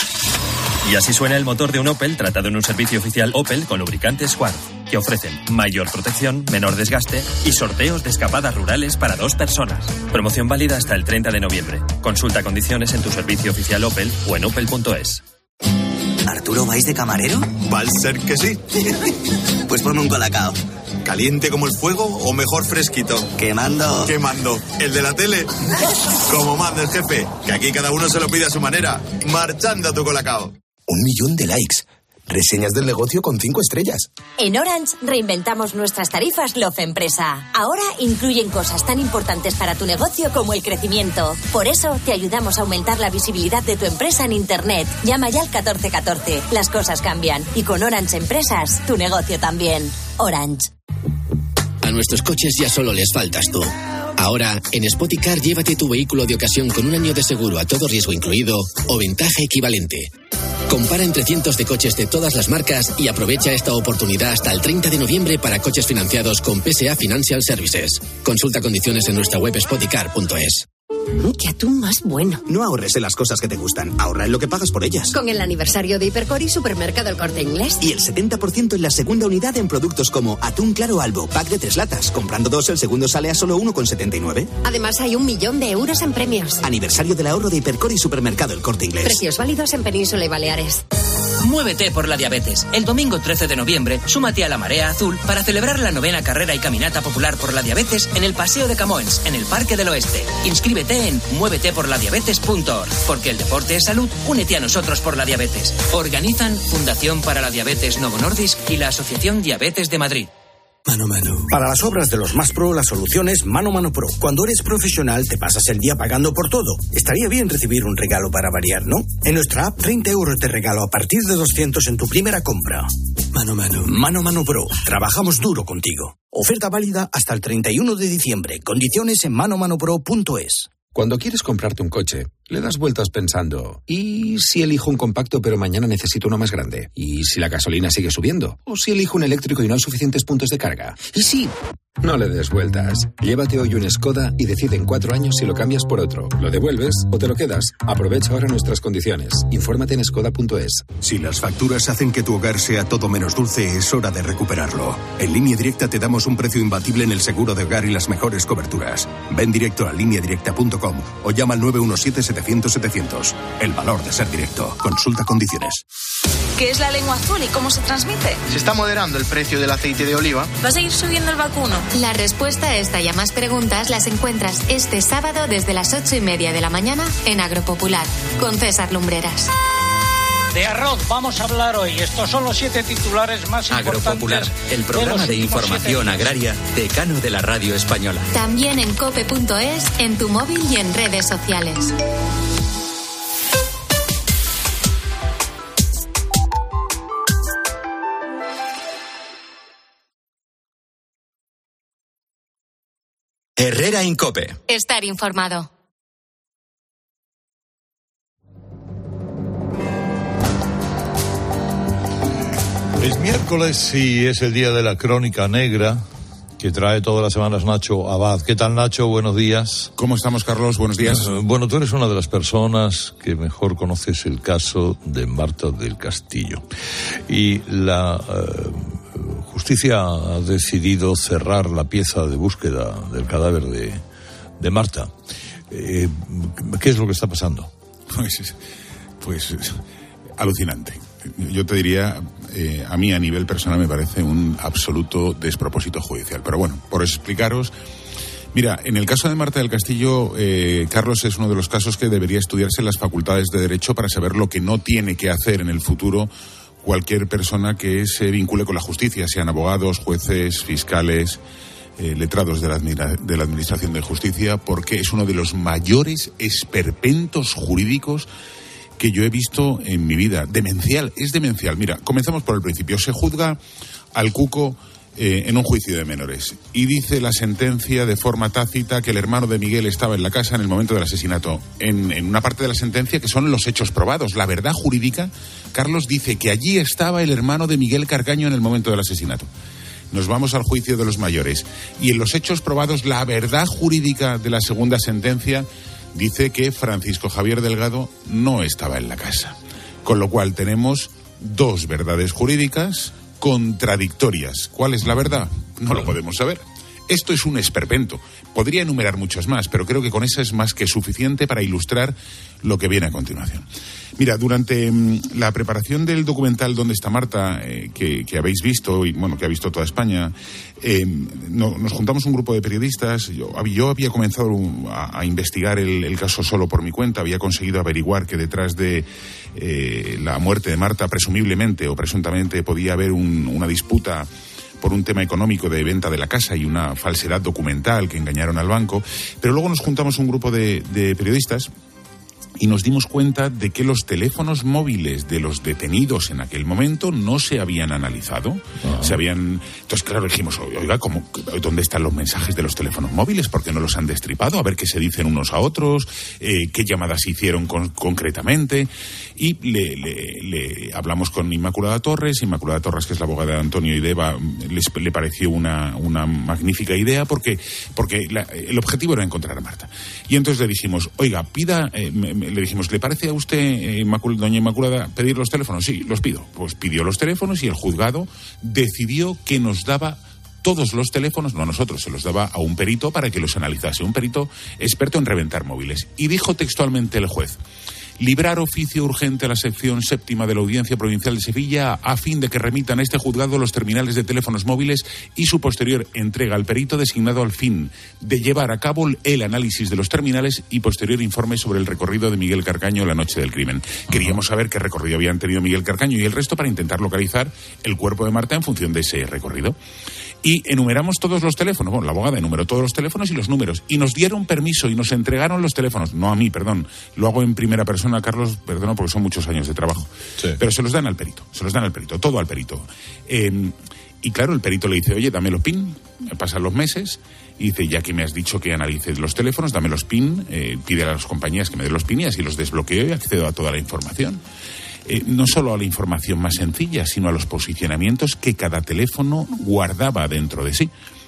Y así suena el motor de un Opel tratado en un servicio oficial Opel con lubricantes Swarf, que ofrecen mayor protección, menor desgaste y sorteos de escapadas rurales para dos personas. Promoción válida hasta el treinta de noviembre. Consulta condiciones en tu servicio oficial Opel o en opel punto es. ¿Arturo, vais de camarero? Va a ser que sí. Pues ponme un colacao. ¿Caliente como el fuego o mejor fresquito? Quemando. Quemando. ¿El de la tele? Como manda el jefe, que aquí cada uno se lo pide a su manera. Marchando tu colacao. Un millón de likes. Reseñas del negocio con cinco estrellas. En Orange reinventamos nuestras tarifas Love Empresa. Ahora incluyen cosas tan importantes para tu negocio como el crecimiento. Por eso te ayudamos a aumentar la visibilidad de tu empresa en Internet. Llama ya al catorce catorce. Las cosas cambian. Y con Orange Empresas, tu negocio también. Orange. A nuestros coches ya solo les faltas tú. Ahora, en Spoticar, llévate tu vehículo de ocasión con un año de seguro a todo riesgo incluido o ventaja equivalente. Compara entre cientos de coches de todas las marcas y aprovecha esta oportunidad hasta el treinta de noviembre para coches financiados con P S A Financial Services. Consulta condiciones en nuestra web spoticar punto es. ¡Qué atún más bueno! No ahorres en las cosas que te gustan, ahorra en lo que pagas por ellas. Con el aniversario de Hipercor y Supermercado El Corte Inglés. Y el setenta por ciento en la segunda unidad en productos como atún claro Albo, pack de tres latas. Comprando dos, el segundo sale a solo uno con setenta y nueve. Además hay un millón de euros en premios. Aniversario del ahorro de Hipercor y Supermercado El Corte Inglés. Precios válidos en Península y Baleares. Muévete por la diabetes. El domingo trece de noviembre, súmate a la Marea Azul para celebrar la novena carrera y caminata popular por la diabetes en el Paseo de Camoens, en el Parque del Oeste. Inscríbete en muévete por la diabetes punto org, porque el deporte es salud. Únete a nosotros por la diabetes. Organizan Fundación para la Diabetes Novo Nordisk y la Asociación Diabetes de Madrid. Mano Mano. Para las obras de los más pro, la solución es Mano Mano Pro. Cuando eres profesional, te pasas el día pagando por todo. Estaría bien recibir un regalo para variar, ¿no? En nuestra app, treinta euros de regalo a partir de doscientos en tu primera compra. Mano Mano. Mano Mano Pro. Trabajamos duro contigo. Oferta válida hasta el treinta y uno de diciembre. Condiciones en mano mano pro punto es. Cuando quieres comprarte un coche, le das vueltas pensando, ¿y si elijo un compacto pero mañana necesito uno más grande? ¿Y si la gasolina sigue subiendo? ¿O si elijo un eléctrico y no hay suficientes puntos de carga? ¿Y si...? No le des vueltas. Llévate hoy un Skoda y decide en cuatro años si lo cambias por otro. ¿Lo devuelves o te lo quedas? Aprovecha ahora nuestras condiciones. Infórmate en skoda punto es. Si las facturas hacen que tu hogar sea todo menos dulce, es hora de recuperarlo. En Línea Directa te damos un precio imbatible en el seguro de hogar y las mejores coberturas. Ven directo a línea directa punto com o llama al nueve uno siete, setecientos, setecientos. El valor de ser directo. Consulta condiciones. ¿Qué es la lengua azul y cómo se transmite? Se está moderando el precio del aceite de oliva. ¿Va a seguir subiendo el vacuno? La respuesta a esta y a más preguntas las encuentras este sábado desde las ocho y media de la mañana en Agropopular, con César Lumbreras. De arroz vamos a hablar hoy. Estos son los siete titulares más importantes. Agropopular, el programa de, de información agraria decano de la radio española. También en cope punto es, en tu móvil y en redes sociales. Herrera Incope. Estar informado. Es miércoles y es el día de la crónica negra que trae todas las semanas Nacho Abad. ¿Qué tal, Nacho? Buenos días. ¿Cómo estamos, Carlos? Buenos días. Bueno, tú eres una de las personas que mejor conoces el caso de Marta del Castillo. Y la eh, justicia ha decidido cerrar la pieza de búsqueda del cadáver de, de Marta. Eh, ¿Qué es lo que está pasando? Pues, pues alucinante. Yo te diría, eh, a mí a nivel personal me parece un absoluto despropósito judicial. Pero bueno, por explicaros, mira, en el caso de Marta del Castillo, eh, Carlos, es uno de los casos que debería estudiarse en las facultades de Derecho para saber lo que no tiene que hacer en el futuro cualquier persona que se vincule con la justicia, sean abogados, jueces, fiscales, eh, letrados de la, admira- de la Administración de Justicia, porque es uno de los mayores esperpentos jurídicos que yo he visto en mi vida. Demencial, es demencial. Mira, comenzamos por el principio. Se juzga al Cuco eh, en un juicio de menores y dice la sentencia de forma tácita que el hermano de Miguel estaba en la casa en el momento del asesinato. En, en una parte de la sentencia que son los hechos probados. La verdad jurídica, Carlos, dice que allí estaba el hermano de Miguel Carcaño en el momento del asesinato. Nos vamos al juicio de los mayores. Y en los hechos probados, la verdad jurídica de la segunda sentencia dice que Francisco Javier Delgado no estaba en la casa. Con lo cual tenemos dos verdades jurídicas contradictorias. ¿Cuál es la verdad? No lo podemos saber. Esto es un esperpento. Podría enumerar muchos más, pero creo que con esa es más que suficiente para ilustrar lo que viene a continuación. Mira, durante mmm, la preparación del documental ¿Dónde está Marta?, eh, que, que habéis visto, y bueno, que ha visto toda España, eh, no, nos juntamos un grupo de periodistas. Yo, yo había comenzado a, a investigar el, el caso solo por mi cuenta. Había conseguido averiguar que detrás de eh, la muerte de Marta, presumiblemente o presuntamente, podía haber un, una disputa por un tema económico de venta de la casa y una falsedad documental que engañaron al banco. Pero luego nos juntamos un grupo de, de periodistas y nos dimos cuenta de que los teléfonos móviles de los detenidos en aquel momento no se habían analizado. Uh-huh. Se habían... Entonces, claro, dijimos, oiga, ¿cómo, ¿dónde están los mensajes de los teléfonos móviles? ¿Por qué no los han destripado? A ver qué se dicen unos a otros, eh, qué llamadas hicieron con, concretamente. Y le, le, le hablamos con Inmaculada Torres. Inmaculada Torres, que es la abogada de Antonio y de Eva, les, le pareció una, una magnífica idea porque, porque la, el objetivo era encontrar a Marta. Y entonces le dijimos, oiga, pida... Eh, me, me, le dijimos, ¿le parece a usted, eh, Macul, doña Inmaculada, pedir los teléfonos? Sí, los pido. Pues pidió los teléfonos y el juzgado decidió que nos daba todos los teléfonos, no a nosotros, se los daba a un perito para que los analizase, un perito experto en reventar móviles. Y dijo textualmente el juez: librar oficio urgente a la sección séptima de la Audiencia Provincial de Sevilla a fin de que remitan a este juzgado los terminales de teléfonos móviles y su posterior entrega al perito designado al fin de llevar a cabo el análisis de los terminales y posterior informe sobre el recorrido de Miguel Carcaño la noche del crimen. Queríamos saber qué recorrido habían tenido Miguel Carcaño y el resto para intentar localizar el cuerpo de Marta en función de ese recorrido. Y enumeramos todos los teléfonos. Bueno, la abogada enumeró todos los teléfonos y los números. Y nos dieron permiso y nos entregaron los teléfonos. No a mí, perdón. Lo hago en primera persona, Carlos, perdón, porque son muchos años de trabajo. Sí. Pero se los dan al perito. Se los dan al perito. Todo al perito. Eh, y claro, el perito le dice, oye, dame los PIN. Pasan los meses. Y dice, ya que me has dicho que analices los teléfonos, dame los PIN. Eh, pide a las compañías que me den los PIN y así los desbloqueo y accedo a toda la información. Eh, no solo a la información más sencilla, sino a los posicionamientos que cada teléfono guardaba dentro de sí.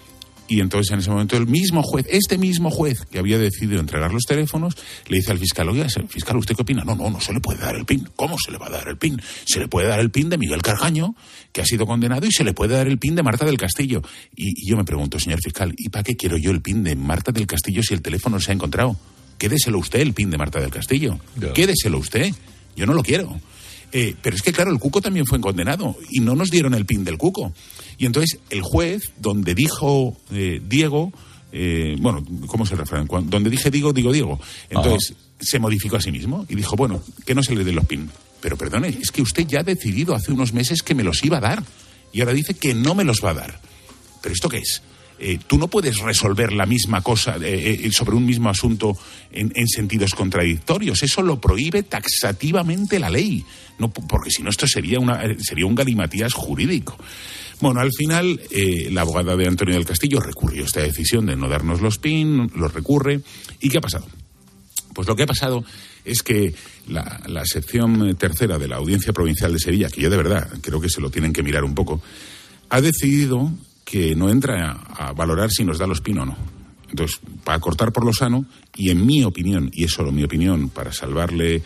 Y entonces en ese momento el mismo juez, este mismo juez que había decidido entregar los teléfonos, le dice al fiscal, oye, fiscal, ¿usted qué opina? No, no, no se le puede dar el PIN. ¿Cómo se le va a dar el PIN? Se le puede dar el PIN de Miguel Cargaño, que ha sido condenado, y se le puede dar el PIN de Marta del Castillo. Y, y yo me pregunto, señor fiscal, ¿y para qué quiero yo el PIN de Marta del Castillo si el teléfono se ha encontrado? Quédeselo usted el PIN de Marta del Castillo. Yeah. Quédeselo usted. Yo no lo quiero. Eh, pero es que, claro, el Cuco también fue condenado y no nos dieron el PIN del Cuco. Y entonces el juez, donde dijo eh, Diego, eh, bueno, ¿cómo se refrán? Donde dije digo, digo Diego. Entonces Ajá. se modificó a sí mismo y dijo, bueno, que no se le dé los PIN. Pero perdone, es que usted ya ha decidido hace unos meses que me los iba a dar y ahora dice que no me los va a dar. ¿Pero esto qué es? Eh, tú no puedes resolver la misma cosa eh, eh, sobre un mismo asunto en, en sentidos contradictorios. Eso lo prohíbe taxativamente la ley. No, porque si no, esto sería, una, sería un galimatías jurídico. Bueno, al final, eh, la abogada de Antonio del Castillo recurrió a esta decisión de no darnos los PIN, los recurre. ¿Y qué ha pasado? Pues lo que ha pasado es que la, la sección tercera de la Audiencia Provincial de Sevilla, que yo de verdad creo que se lo tienen que mirar un poco, ha decidido que no entra a, a valorar si nos da los PIN o no. Entonces, para cortar por lo sano, y en mi opinión, y es solo mi opinión, para salvarle,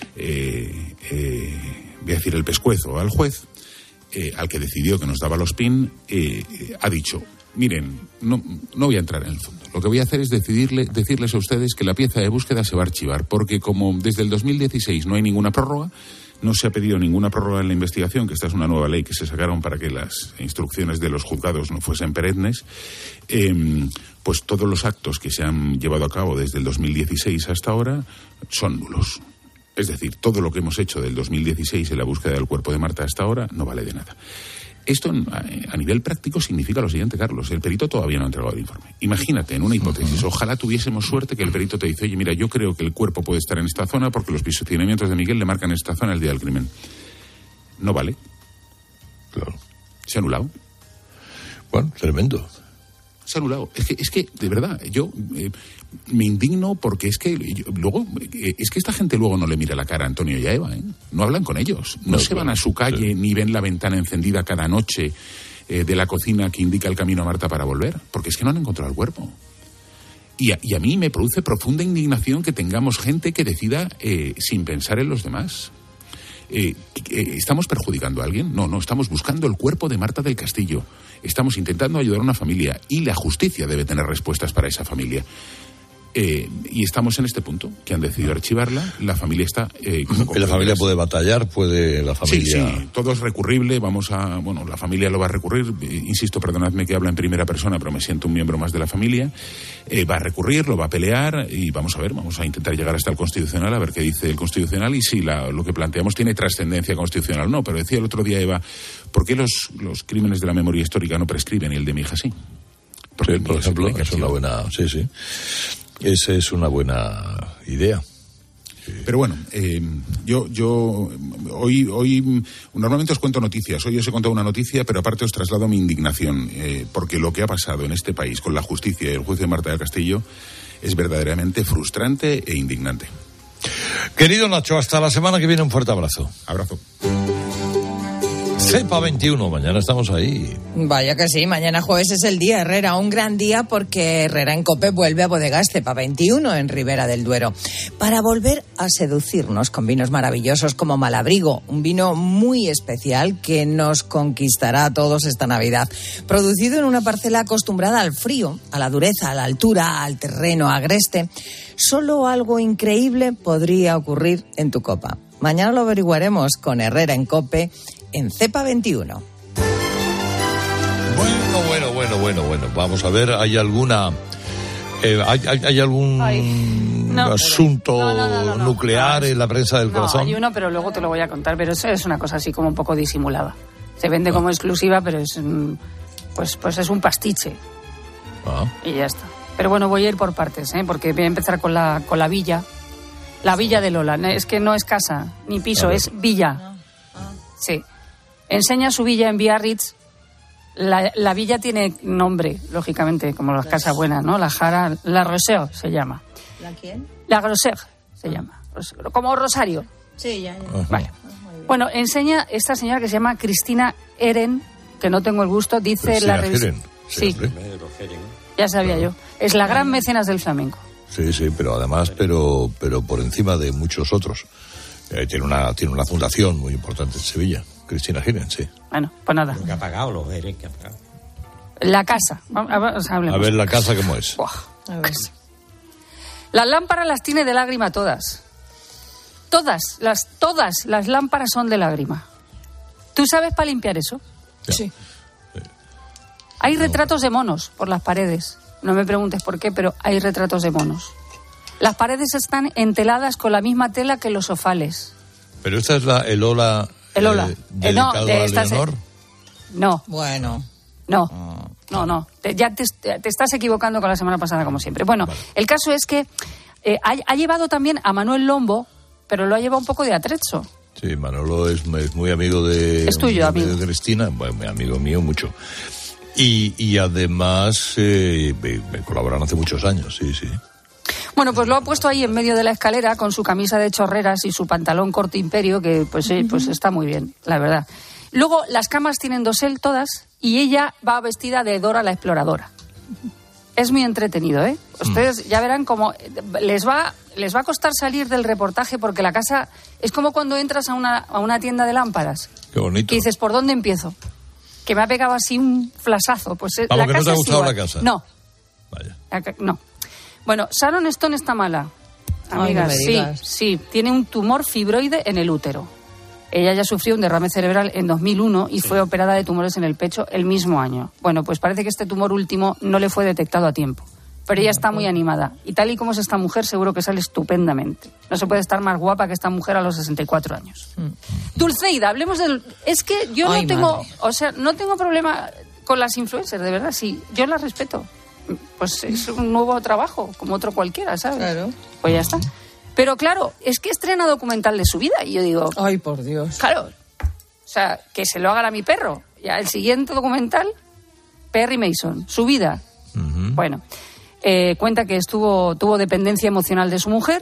eh, eh, voy a decir, el pescuezo al juez, eh, al que decidió que nos daba los PIN, eh, eh, ha dicho, miren, no, no voy a entrar en el fondo. Lo que voy a hacer es decidirle, decirles a ustedes que la pieza de búsqueda se va a archivar, porque como desde el dos mil dieciséis no hay ninguna prórroga, no se ha pedido ninguna prórroga en la investigación, que esta es una nueva ley que se sacaron para que las instrucciones de los juzgados no fuesen perennes, eh, pues todos los actos que se han llevado a cabo desde el dos mil dieciséis hasta ahora son nulos. Es decir, todo lo que hemos hecho del dos mil dieciséis en la búsqueda del cuerpo de Marta hasta ahora no vale de nada. Esto a nivel práctico significa lo siguiente, Carlos. El perito todavía no ha entregado el informe. Imagínate, en una hipótesis, ojalá tuviésemos suerte que el perito te dice, oye, mira, yo creo que el cuerpo puede estar en esta zona porque los posicionamientos de Miguel le marcan esta zona el día del crimen. No vale. Claro. Se ha anulado. Bueno, tremendo. Se ha anulado. Es que, es que de verdad, yo eh, me indigno porque es que yo, luego eh, es que esta gente luego no le mira la cara a Antonio y a Eva, ¿eh? No hablan con ellos. No, no se claro, van a su calle sí. ni ven la ventana encendida cada noche eh, de la cocina que indica el camino a Marta para volver, porque es que no han encontrado el cuerpo. Y a, y a mí me produce profunda indignación que tengamos gente que decida eh, sin pensar en los demás. Eh, eh, ¿Estamos perjudicando a alguien? No, no, estamos buscando el cuerpo de Marta del Castillo. Estamos intentando ayudar a una familia y la justicia debe tener respuestas para esa familia. Eh, y estamos en este punto, que han decidido archivarla, la familia está... Eh, como que la familia puede batallar, puede la familia... Sí, sí, todo es recurrible, vamos a... Bueno, la familia lo va a recurrir, eh, insisto, perdonadme que habla en primera persona, pero me siento un miembro más de la familia, eh, va a recurrir, lo va a pelear y vamos a ver, vamos a intentar llegar hasta el Constitucional, a ver qué dice el Constitucional y si la, lo que planteamos tiene trascendencia constitucional o no, pero decía el otro día Eva, ¿por qué los, los crímenes de la memoria histórica no prescriben y el de mi hija sí? Sí, por ejemplo, es una buena... Sí, sí. Esa es una buena idea. Pero bueno, eh, yo yo hoy hoy normalmente os cuento noticias. Hoy os he contado una noticia, pero aparte os traslado mi indignación, eh, porque lo que ha pasado en este país con la justicia y el juicio de Marta del Castillo es verdaderamente frustrante e indignante. Querido Nacho, hasta la semana que viene, un fuerte abrazo. Abrazo. Cepa veintiuno, mañana estamos ahí. Vaya que sí, mañana jueves es el día Herrera, un gran día porque Herrera en COPE vuelve a bodegas Cepa veintiuno en Ribera del Duero para volver a seducirnos con vinos maravillosos como Malabrigo, un vino muy especial que nos conquistará a todos esta Navidad. Producido en una parcela acostumbrada al frío, a la dureza, a la altura, al terreno agreste, solo algo increíble podría ocurrir en tu copa. Mañana lo averiguaremos con Herrera en COPE en Cepa veintiuno. Bueno, bueno, bueno, bueno, bueno. Vamos a ver, ¿hay alguna... Eh, ¿hay, hay, ¿Hay algún Ay, no, asunto no, no, no, no, nuclear no, en la prensa del no, corazón? Hay uno, pero luego te lo voy a contar. Pero eso es una cosa así como un poco disimulada. Se vende ah. como exclusiva, pero es pues, pues es un pastiche. Ah. Y ya está. Pero bueno, voy a ir por partes, ¿eh? Porque voy a empezar con la, con la villa. La villa de Lola. Es que no es casa ni piso, es villa. Sí. Enseña su villa en Biarritz. La, la villa tiene nombre, lógicamente, como las casas buenas, ¿no? La Jara, la Roser se llama. ¿La quién? La Roser se llama. Como Rosario. Sí, ya, ya. Uh-huh. Vale. Bueno, enseña esta señora que se llama Cristina Eren, que no tengo el gusto, dice Cristina la revista. Eren. Sí. Ya sabía yo. Es la gran mecenas del flamenco. Sí, sí, pero además, pero pero por encima de muchos otros. Eh, tiene una tiene una fundación muy importante en Sevilla, Cristina Giren, sí. Bueno, pues nada. Lo que ha pagado, los eres que ha pagado. La casa. Vamos, hablemos. A ver la casa cómo es. Buah, a ver. Las lámparas las tiene de lágrima todas. Todas, las, todas las lámparas son de lágrima. ¿Tú sabes para limpiar eso? Sí. sí. Hay no. retratos de monos por las paredes. No me preguntes por qué, pero hay retratos de monos. Las paredes están enteladas con la misma tela que los sofales. Pero esta es la el Ola. El Ola. Eh, dedicado eh, no, a estas, Leonor. No. Bueno. No. Oh. No, no. Te, ya te, te estás equivocando con la semana pasada, como siempre. Bueno, vale. El caso es que eh, ha, ha llevado también a Manuel Lombo, pero lo ha llevado un poco de atrecho. Sí, Manolo es, es muy amigo de, es tuyo, de, amigo. de Cristina, bueno, muy amigo mío, mucho. Y, y además eh, me, me colaboran hace muchos años, sí, sí. Bueno, pues lo ha puesto ahí en medio de la escalera con su camisa de chorreras y su pantalón corto imperio, que pues, eh, pues está muy bien, la verdad. Luego, las camas tienen dosel todas y ella va vestida de Dora la Exploradora. Es muy entretenido, ¿eh? Ustedes mm. ya verán cómo les va, les va a costar salir del reportaje porque la casa es como cuando entras a una, a una tienda de lámparas. Qué bonito. Y dices, ¿por dónde empiezo? Que me ha pegado así un flasazo. Pues ¿A la lo que casa no te ha gustado igual. la casa? No. Vaya. No. Bueno, Sharon Stone está mala. Amigas, Ay, no me sí, sí. Tiene un tumor fibroide en el útero. Ella ya sufrió un derrame cerebral en dos mil uno y sí. fue operada de tumores en el pecho el mismo año. Bueno, pues parece que este tumor último no le fue detectado a tiempo. Pero ella está muy animada. Y tal y como es esta mujer, seguro que sale estupendamente. No se puede estar más guapa que esta mujer a los sesenta y cuatro años. Mm. Dulceida, hablemos del... Es que yo Ay, no tengo... Madre. O sea, no tengo problema con las influencers, de verdad. Sí, yo las respeto. Pues es un nuevo trabajo, como otro cualquiera, ¿sabes? Claro. Pues ya está. Pero claro, es que estrena documental de su vida y yo digo... Ay, por Dios. Claro. O sea, que se lo haga a mi perro. Ya el siguiente documental, Perry Mason, su vida. Uh-huh. Bueno, eh, cuenta que estuvo tuvo dependencia emocional de su mujer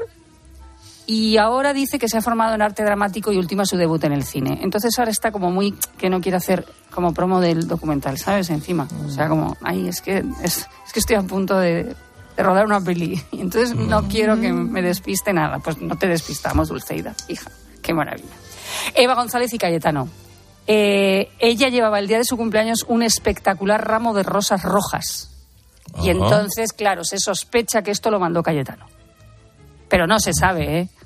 y ahora dice que se ha formado en arte dramático y ultima su debut en el cine. Entonces ahora está como muy... que no quiere hacer como promo del documental, ¿sabes? Encima. Uh-huh. O sea, como... Ay, es que, es, es que estoy a punto de... de rodar una peli, y entonces no mm. quiero que me despiste nada. Pues no te despistamos, Dulceida, hija, qué maravilla. Eva González y Cayetano. Eh, ella llevaba el día de su cumpleaños un espectacular ramo de rosas rojas. Ajá. Y entonces, claro, se sospecha que esto lo mandó Cayetano. Pero no se sabe, ¿eh?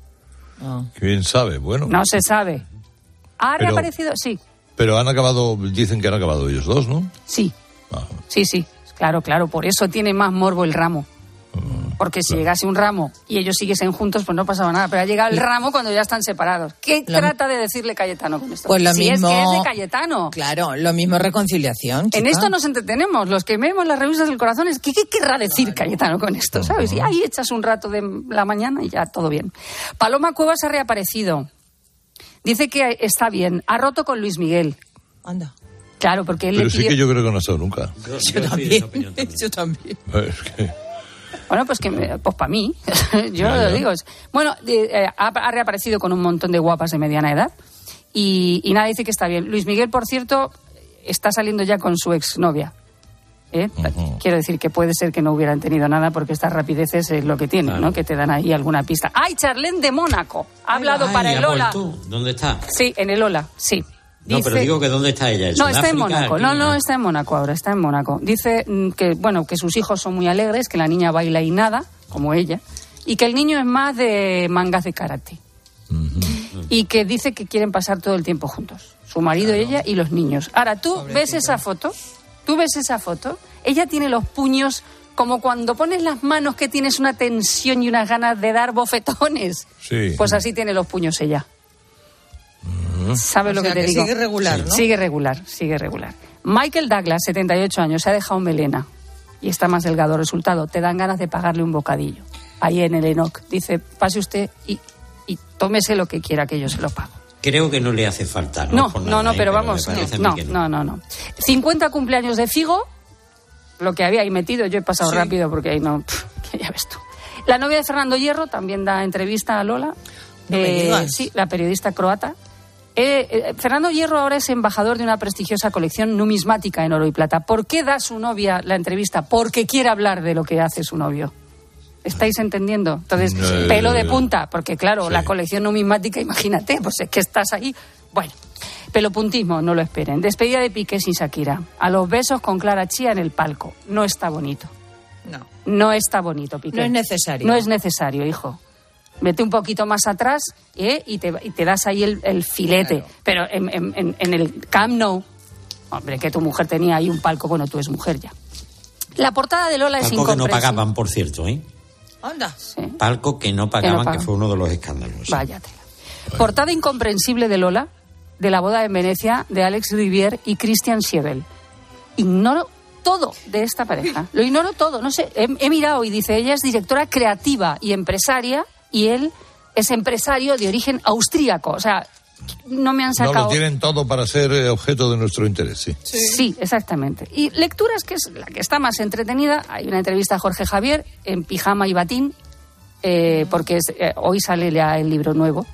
Oh. ¿Quién sabe? Bueno. No se sabe. ¿Ha pero, reaparecido? Sí. Pero han acabado, dicen que han acabado ellos dos, ¿no? Sí. Ajá. Sí, sí. Claro, claro, por eso tiene más morbo el ramo. Porque si claro. llegase un ramo y ellos siguiesen juntos, pues no pasaba nada. Pero ha llegado el ramo cuando ya están separados. ¿Qué lo trata de decirle Cayetano con esto? Pues lo si mismo... es que es de Cayetano. Claro, lo mismo reconciliación, chica. En esto nos entretenemos. Los que vemos las revistas del corazón, ¿qué, qué querrá decir claro. Cayetano con esto? ¿Sabes? Y ahí echas un rato de la mañana y ya todo bien. Paloma Cuevas ha reaparecido. Dice que está bien. Ha roto con Luis Miguel. Anda. Claro, porque él Pero le sí pidió... que yo creo que no ha estado nunca. Yo, yo, yo también. Yo también. Es que... Bueno, pues que pues para mí, yo ya, ya. lo digo. Bueno, eh, ha, ha reaparecido con un montón de guapas de mediana edad y, y nada, dice que está bien. Luis Miguel, por cierto, está saliendo ya con su exnovia. ¿eh? Uh-huh. Quiero decir que puede ser que no hubieran tenido nada porque estas rapideces es lo que tienen, claro. ¿no? Que te dan ahí alguna pista. ¡Ay, Charlene de Mónaco! Ha hablado Ay, para el Ola. ¿Dónde está? Sí, en el Ola, sí. No, dice, pero digo que ¿dónde está ella? ¿En no, está en Sudáfrica? Mónaco. Aquí, no, no, ¿no? está en Mónaco ahora, está en Mónaco. Dice que, bueno, que sus hijos son muy alegres, que la niña baila y nada, como ella, y que el niño es más de mangas de karate. Uh-huh. Y que dice que quieren pasar todo el tiempo juntos. Su marido, claro. ella y los niños. Ahora, tú Pobrecita. ves esa foto, tú ves esa foto, ella tiene los puños como cuando pones las manos que tienes una tensión y unas ganas de dar bofetones. Sí. Pues así tiene los puños ella. ¿Sabes lo o sea, que te que digo? Sigue regular, ¿no? Sigue regular, sigue regular. Michael Douglas, setenta y ocho años, se ha dejado melena y está más delgado. Resultado, te dan ganas de pagarle un bocadillo. Ahí en el Enoch. Dice, pase usted y, y tómese lo que quiera que yo se lo pago. Creo que no le hace falta. No, no, no, no, pero vamos, no, no, no, no, no. cincuenta cumpleaños de Figo, lo que había ahí metido, yo he pasado sí. rápido porque ahí no, pff, que ya ves tú. La novia de Fernando Hierro también da entrevista a Lola. No eh, me digas. Sí, la periodista croata. Eh, eh, Fernando Hierro ahora es embajador de una prestigiosa colección numismática en oro y plata. ¿Por qué da su novia la entrevista? Porque quiere hablar de lo que hace su novio. ¿Estáis entendiendo? Entonces, Eh, pelo de punta, porque claro, sí. la colección numismática, imagínate, pues es que estás ahí. Bueno, pelopuntismo, no lo esperen. Despedida de Piqué sin Shakira. A los besos con Clara Chía en el palco. No está bonito. No. No está bonito, Piqué. No es necesario. No es necesario, hijo. Vete un poquito más atrás ¿eh? y, te, y te das ahí el, el filete. Claro. Pero en, en, en el Camp Nou, hombre, que tu mujer tenía ahí un palco, bueno, tú eres mujer ya. La portada de Lola es Palco que no incomprensible. pagaban, por cierto, ¿eh? Anda. Sí. Palco que no pagaban, que, no pagan. que fue uno de los escándalos. Váyatela. Portada incomprensible de Lola, de la boda en Venecia de Alex Rivière y Christian Schiebel. Ignoro todo de esta pareja. Lo ignoro todo. No sé, he, he mirado y dice, ella es directora creativa y empresaria y él es empresario de origen austríaco. O sea, no me han sacado... No lo tienen todo para ser eh, objeto de nuestro interés, sí. Sí. Sí, exactamente. Y lecturas, que es la que está más entretenida. Hay una entrevista a Jorge Javier en pijama y batín, eh, porque es, eh, hoy sale ya el libro nuevo.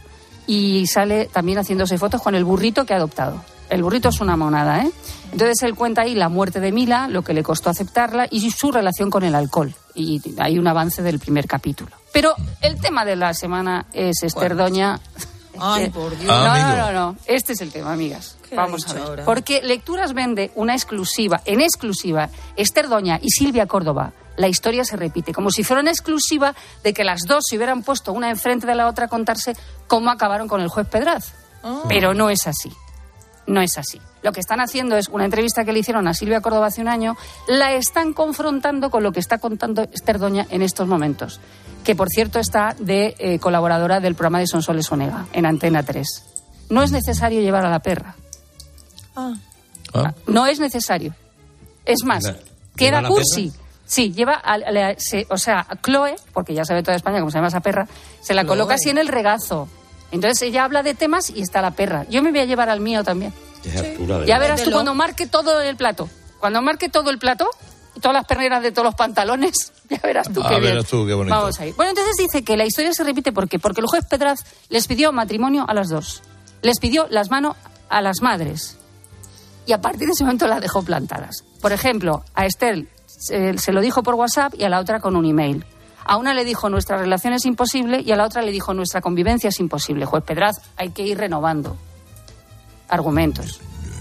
Y sale también haciéndose fotos con el burrito que ha adoptado. El burrito es una monada, ¿eh? Entonces él cuenta ahí la muerte de Mila, lo que le costó aceptarla y su relación con el alcohol. Y hay un avance del primer capítulo. Pero el tema de la semana es Esther Doña. Ay, por Dios. No, Amigo. no, no, no. Este es el tema, amigas. ¿Qué Vamos ha a dicho ver. ahora? Porque Lecturas vende una exclusiva, en exclusiva, Esther Doña y Silvia Córdoba. La historia se repite, como si fuera una exclusiva de que las dos se hubieran puesto una enfrente de la otra a contarse cómo acabaron con el juez Pedraz. Oh. Pero no es así. No es así. Lo que están haciendo es una entrevista que le hicieron a Silvia Córdoba hace un año, la están confrontando con lo que está contando Esther Doña en estos momentos, que por cierto está de eh, colaboradora del programa de Sonsoles Onega en Antena tres. No es necesario llevar a la perra. Ah. ¿Ah? No es necesario. Es más, ¿La- queda lleva la cursi. perra? Sí, lleva, a, a- se- o sea, a Chloe, porque ya sabe toda España cómo se llama esa perra, se la Chloe. coloca así en el regazo. Entonces ella habla de temas y está la perra. Yo me voy a llevar al mío también. Es altura de Ya la- verás tú Véndelo. cuando marque todo el plato. Cuando marque todo el plato y todas las perneras de todos los pantalones, ya verás tú Ah, qué bien. verás tú qué bonito. Vamos a ir. Bueno, entonces dice que la historia se repite ¿por qué? Porque el juez Pedraz les pidió matrimonio a las dos. Les pidió las manos a las madres. Y a partir de ese momento las dejó plantadas. Por ejemplo, a Esther se, se lo dijo por WhatsApp y a la otra con un email. A una le dijo nuestra relación es imposible y a la otra le dijo nuestra convivencia es imposible. Juez Pedraz, hay que ir renovando argumentos.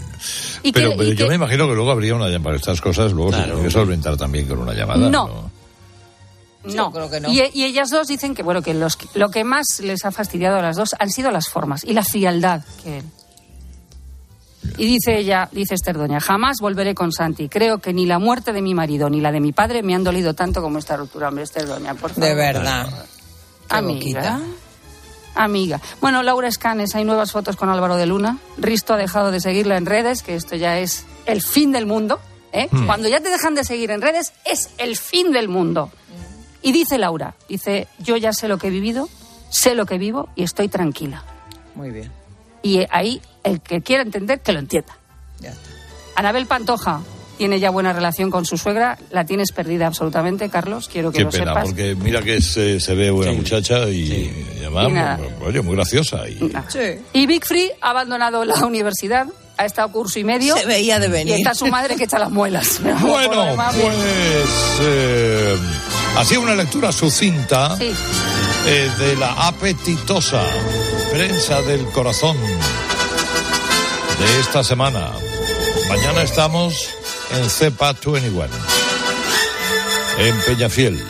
Y Pero, que- pero y yo que- me imagino que luego habría una llamada para estas cosas, luego se Claro. tiene que solventar también con una llamada. No. No. Yo creo que no. Y, y ellas dos dicen que bueno que los, lo que más les ha fastidiado a las dos han sido las formas y la frialdad que él. Y dice ella, dice Esther Doña, jamás volveré con Santi. Creo que ni la muerte de mi marido ni la de mi padre me han dolido tanto como esta ruptura. Hombre, Esther Doña, por favor. De verdad. Qué Amiga. boquita. Amiga. Bueno, Laura Escanes, hay nuevas fotos con Álvaro de Luna. Risto ha dejado de seguirla en redes, que esto ya es el fin del mundo. ¿eh? Hmm. Cuando ya te dejan de seguir en redes, es el fin del mundo. Y dice Laura, dice, yo ya sé lo que he vivido, sé lo que vivo y estoy tranquila. Muy bien. Y ahí, el que quiera entender, que lo entienda. Ya está. Anabel Pantoja tiene ya buena relación con su suegra. La tienes perdida absolutamente, Carlos, quiero que Qué lo pena, sepas. porque mira que se, se ve buena Sí. muchacha y, Sí. y además, Y nada. pues, oye, muy graciosa. Y, Nada. Sí. Y Big Free ha abandonado la universidad, ha estado curso y medio. Se veía de Y venir. está su madre que echa las muelas. Pero por lo Bueno, demás, bien. pues eh, así una lectura sucinta Sí. eh, de la apetitosa prensa del corazón de esta semana. Mañana estamos en Cepa veintiuno, en Peñafiel.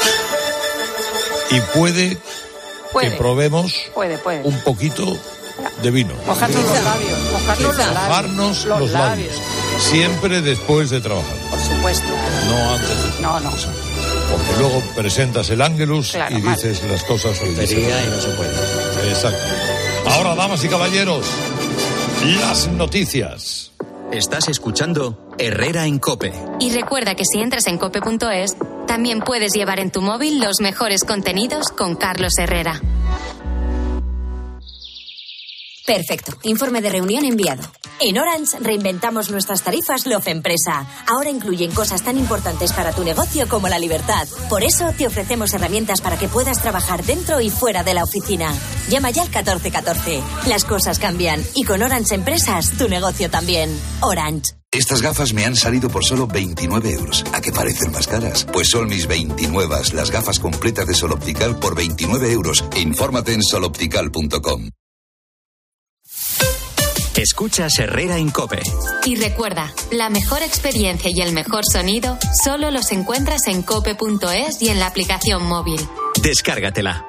Y puede, Puede. que probemos Puede, puede. un poquito de vino. Mojarnos los labios. Mojarnos los labios. Mojarnos los labios. Siempre después de trabajar. Por supuesto. No antes de No, no. Porque luego presentas el Ángelus Claro, y mal. dices las cosas que dices. Tontería y no se puede. Exacto. Ahora, damas y caballeros, las noticias. Estás escuchando Herrera en COPE. Y recuerda que si entras en cope punto es, también puedes llevar en tu móvil los mejores contenidos con Carlos Herrera. Perfecto. Informe de reunión enviado. En Orange reinventamos nuestras tarifas Love Empresa. Ahora incluyen cosas tan importantes para tu negocio como la libertad. Por eso te ofrecemos herramientas para que puedas trabajar dentro y fuera de la oficina. Llama ya al catorce catorce. Las cosas cambian y con Orange Empresas tu negocio también. Orange. Estas gafas me han salido por solo veintinueve euros. ¿A qué parecen más caras? Pues son mis veintinueve, las gafas completas de Sol Optical por veintinueve euros. Infórmate en sol optical punto com. Escuchas Herrera en COPE. Y recuerda, la mejor experiencia y el mejor sonido solo los encuentras en cope punto es y en la aplicación móvil. Descárgatela.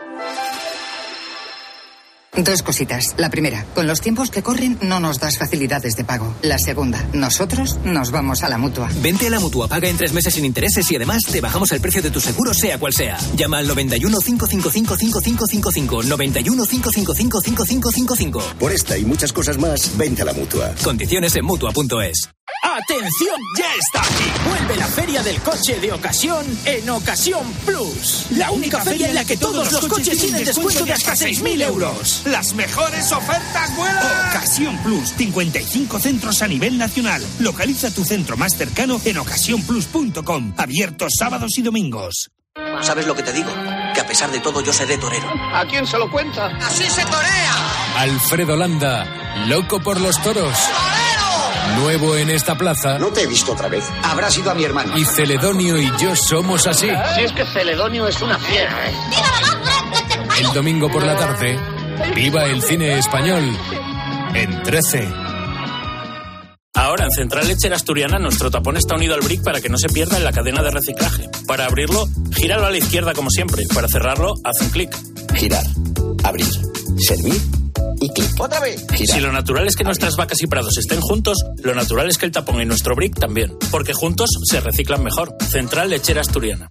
Dos cositas. La primera, con los tiempos que corren no nos das facilidades de pago. La segunda, nosotros nos vamos a la Mutua. Vente a la Mutua, paga en tres meses sin intereses y además te bajamos el precio de tu seguro sea cual sea. Llama al noventa y uno, cinco cinco cinco, cinco cinco cinco cinco, noventa y uno, cinco cinco cinco, cinco cinco cinco cinco. Por esta y muchas cosas más, vente a la Mutua. Condiciones en Mutua punto es. ¡Atención! ¡Ya está aquí! Vuelve la Feria del Coche de Ocasión en Ocasión Plus. La única feria en la que todos los coches tienen descuento de hasta seis mil euros. ¡Las mejores ofertas vuelan! Ocasión Plus, cincuenta y cinco centros a nivel nacional. Localiza tu centro más cercano en ocasión plus punto com. Abiertos sábados y domingos. ¿Sabes lo que te digo? Que a pesar de todo yo seré torero. ¿A quién se lo cuenta? ¡Así se torea! Alfredo Landa, loco por los toros. Nuevo en esta plaza. No te he visto otra vez. Habrás ido a mi hermano. Y Celedonio y yo somos así. Si es que Celedonio es una fiera, ¿eh? El domingo por la tarde, viva el cine español en trece. Ahora en Central Lechera Asturiana nuestro tapón está unido al brick para que no se pierda en la cadena de reciclaje. Para abrirlo, gíralo a la izquierda como siempre. Para cerrarlo, haz un clic. Girar, abrir, servir y clic. ¡Otra vez! Girar. Si lo natural es que nuestras vacas y prados estén juntos, lo natural es que el tapón y nuestro brick también. Porque juntos se reciclan mejor. Central Lechera Asturiana.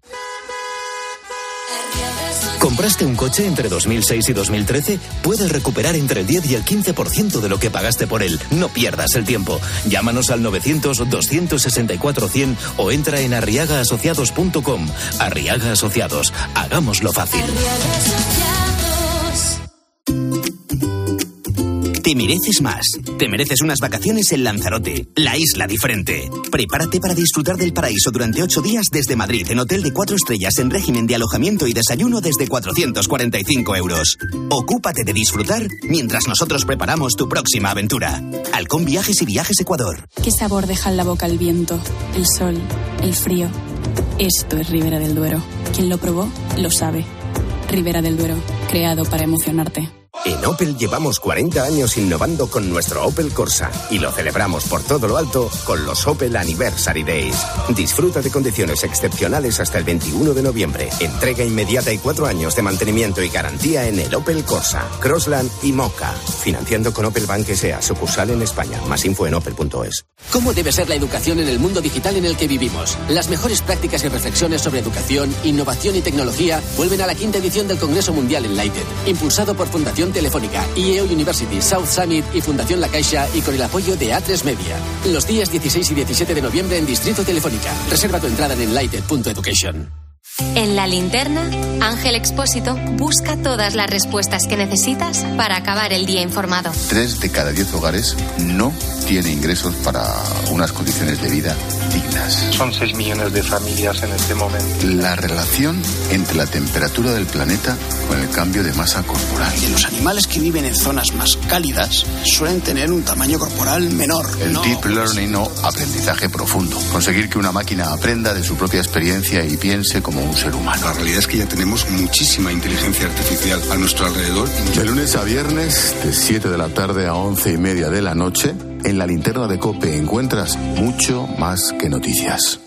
¿Compraste un coche entre dos mil seis y dos mil trece? Puedes recuperar entre el diez y el quince por ciento de lo que pagaste por él. No pierdas el tiempo. Llámanos al novecientos, doscientos sesenta y cuatro, cien o entra en arriaga asociados punto com. Arriaga Asociados. Hagámoslo fácil. Te mereces más. Te mereces unas vacaciones en Lanzarote, la isla diferente. Prepárate para disfrutar del paraíso durante ocho días desde Madrid en hotel de cuatro estrellas en régimen de alojamiento y desayuno desde cuatrocientos cuarenta y cinco euros. Ocúpate de disfrutar mientras nosotros preparamos tu próxima aventura. Halcón Viajes y Viajes Ecuador. ¿Qué sabor deja en la boca el viento, el sol, el frío? Esto es Ribera del Duero. Quien lo probó, lo sabe. Ribera del Duero, creado para emocionarte. En Opel llevamos cuarenta años innovando con nuestro Opel Corsa y lo celebramos por todo lo alto con los Opel Anniversary Days. Disfruta de condiciones excepcionales hasta el veintiuno de noviembre. Entrega inmediata y cuatro años de mantenimiento y garantía en el Opel Corsa, Crossland y Mocha. Financiando con Opel Bank S A, sucursal en España. Más info en opel punto es. ¿Cómo debe ser la educación en el mundo digital en el que vivimos? Las mejores prácticas y reflexiones sobre educación, innovación y tecnología vuelven a la quinta edición del Congreso Mundial Enlighted, impulsado por Fundación Telefónica, I E O University, South Summit y Fundación La Caixa y con el apoyo de A tres Media. Los días dieciséis y diecisiete de noviembre en Distrito Telefónica. Reserva tu entrada en enlighted punto education. En La Linterna, Ángel Expósito busca todas las respuestas que necesitas para acabar el día informado. Tres de cada diez hogares no tiene ingresos para unas condiciones de vida dignas. Son seis millones de familias en este momento. La relación entre la temperatura del planeta con el cambio de masa corporal. Y los animales que viven en zonas más cálidas suelen tener un tamaño corporal menor. El no, deep learning o aprendizaje profundo. Conseguir que una máquina aprenda de su propia experiencia y piense como un ser humano. La realidad es que ya tenemos muchísima inteligencia artificial a nuestro alrededor. De lunes a viernes, de siete de la tarde a once y media de la noche, en La Linterna de COPE encuentras mucho más que noticias.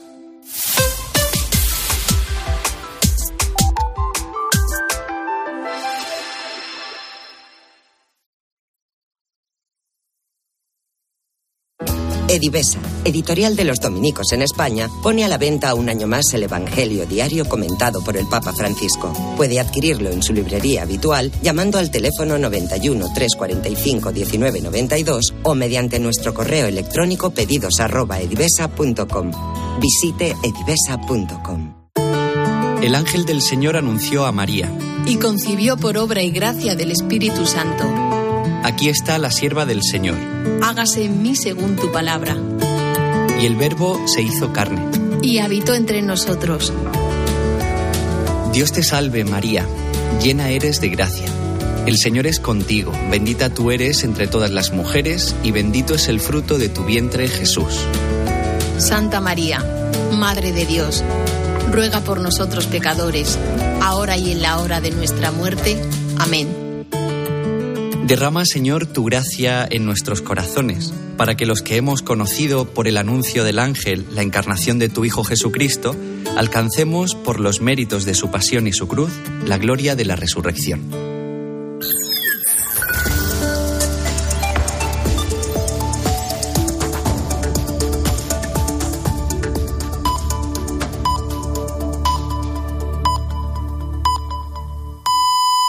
Edivesa, editorial de los dominicos en España, pone a la venta un año más el Evangelio diario comentado por el Papa Francisco. Puede adquirirlo en su librería habitual llamando al teléfono noventa y uno, trescientos cuarenta y cinco, diecinueve noventa y dos o mediante nuestro correo electrónico pedidos arroba edivesa punto com. Visite edivesa punto com. El ángel del Señor anunció a María. Y concibió por obra y gracia del Espíritu Santo. aquí está la sierva del Señor. Hágase en mí según tu palabra. Y el Verbo se hizo carne. Y habitó entre nosotros. Dios te salve, María, llena eres de gracia. El Señor es contigo, bendita tú eres entre todas las mujeres, y bendito es el fruto de tu vientre, Jesús. Santa María, Madre de Dios, ruega por nosotros pecadores, ahora y en la hora de nuestra muerte. Amén. Derrama, Señor, tu gracia en nuestros corazones, para que los que hemos conocido por el anuncio del ángel la encarnación de tu Hijo Jesucristo, alcancemos, por los méritos de su pasión y su cruz, la gloria de la resurrección.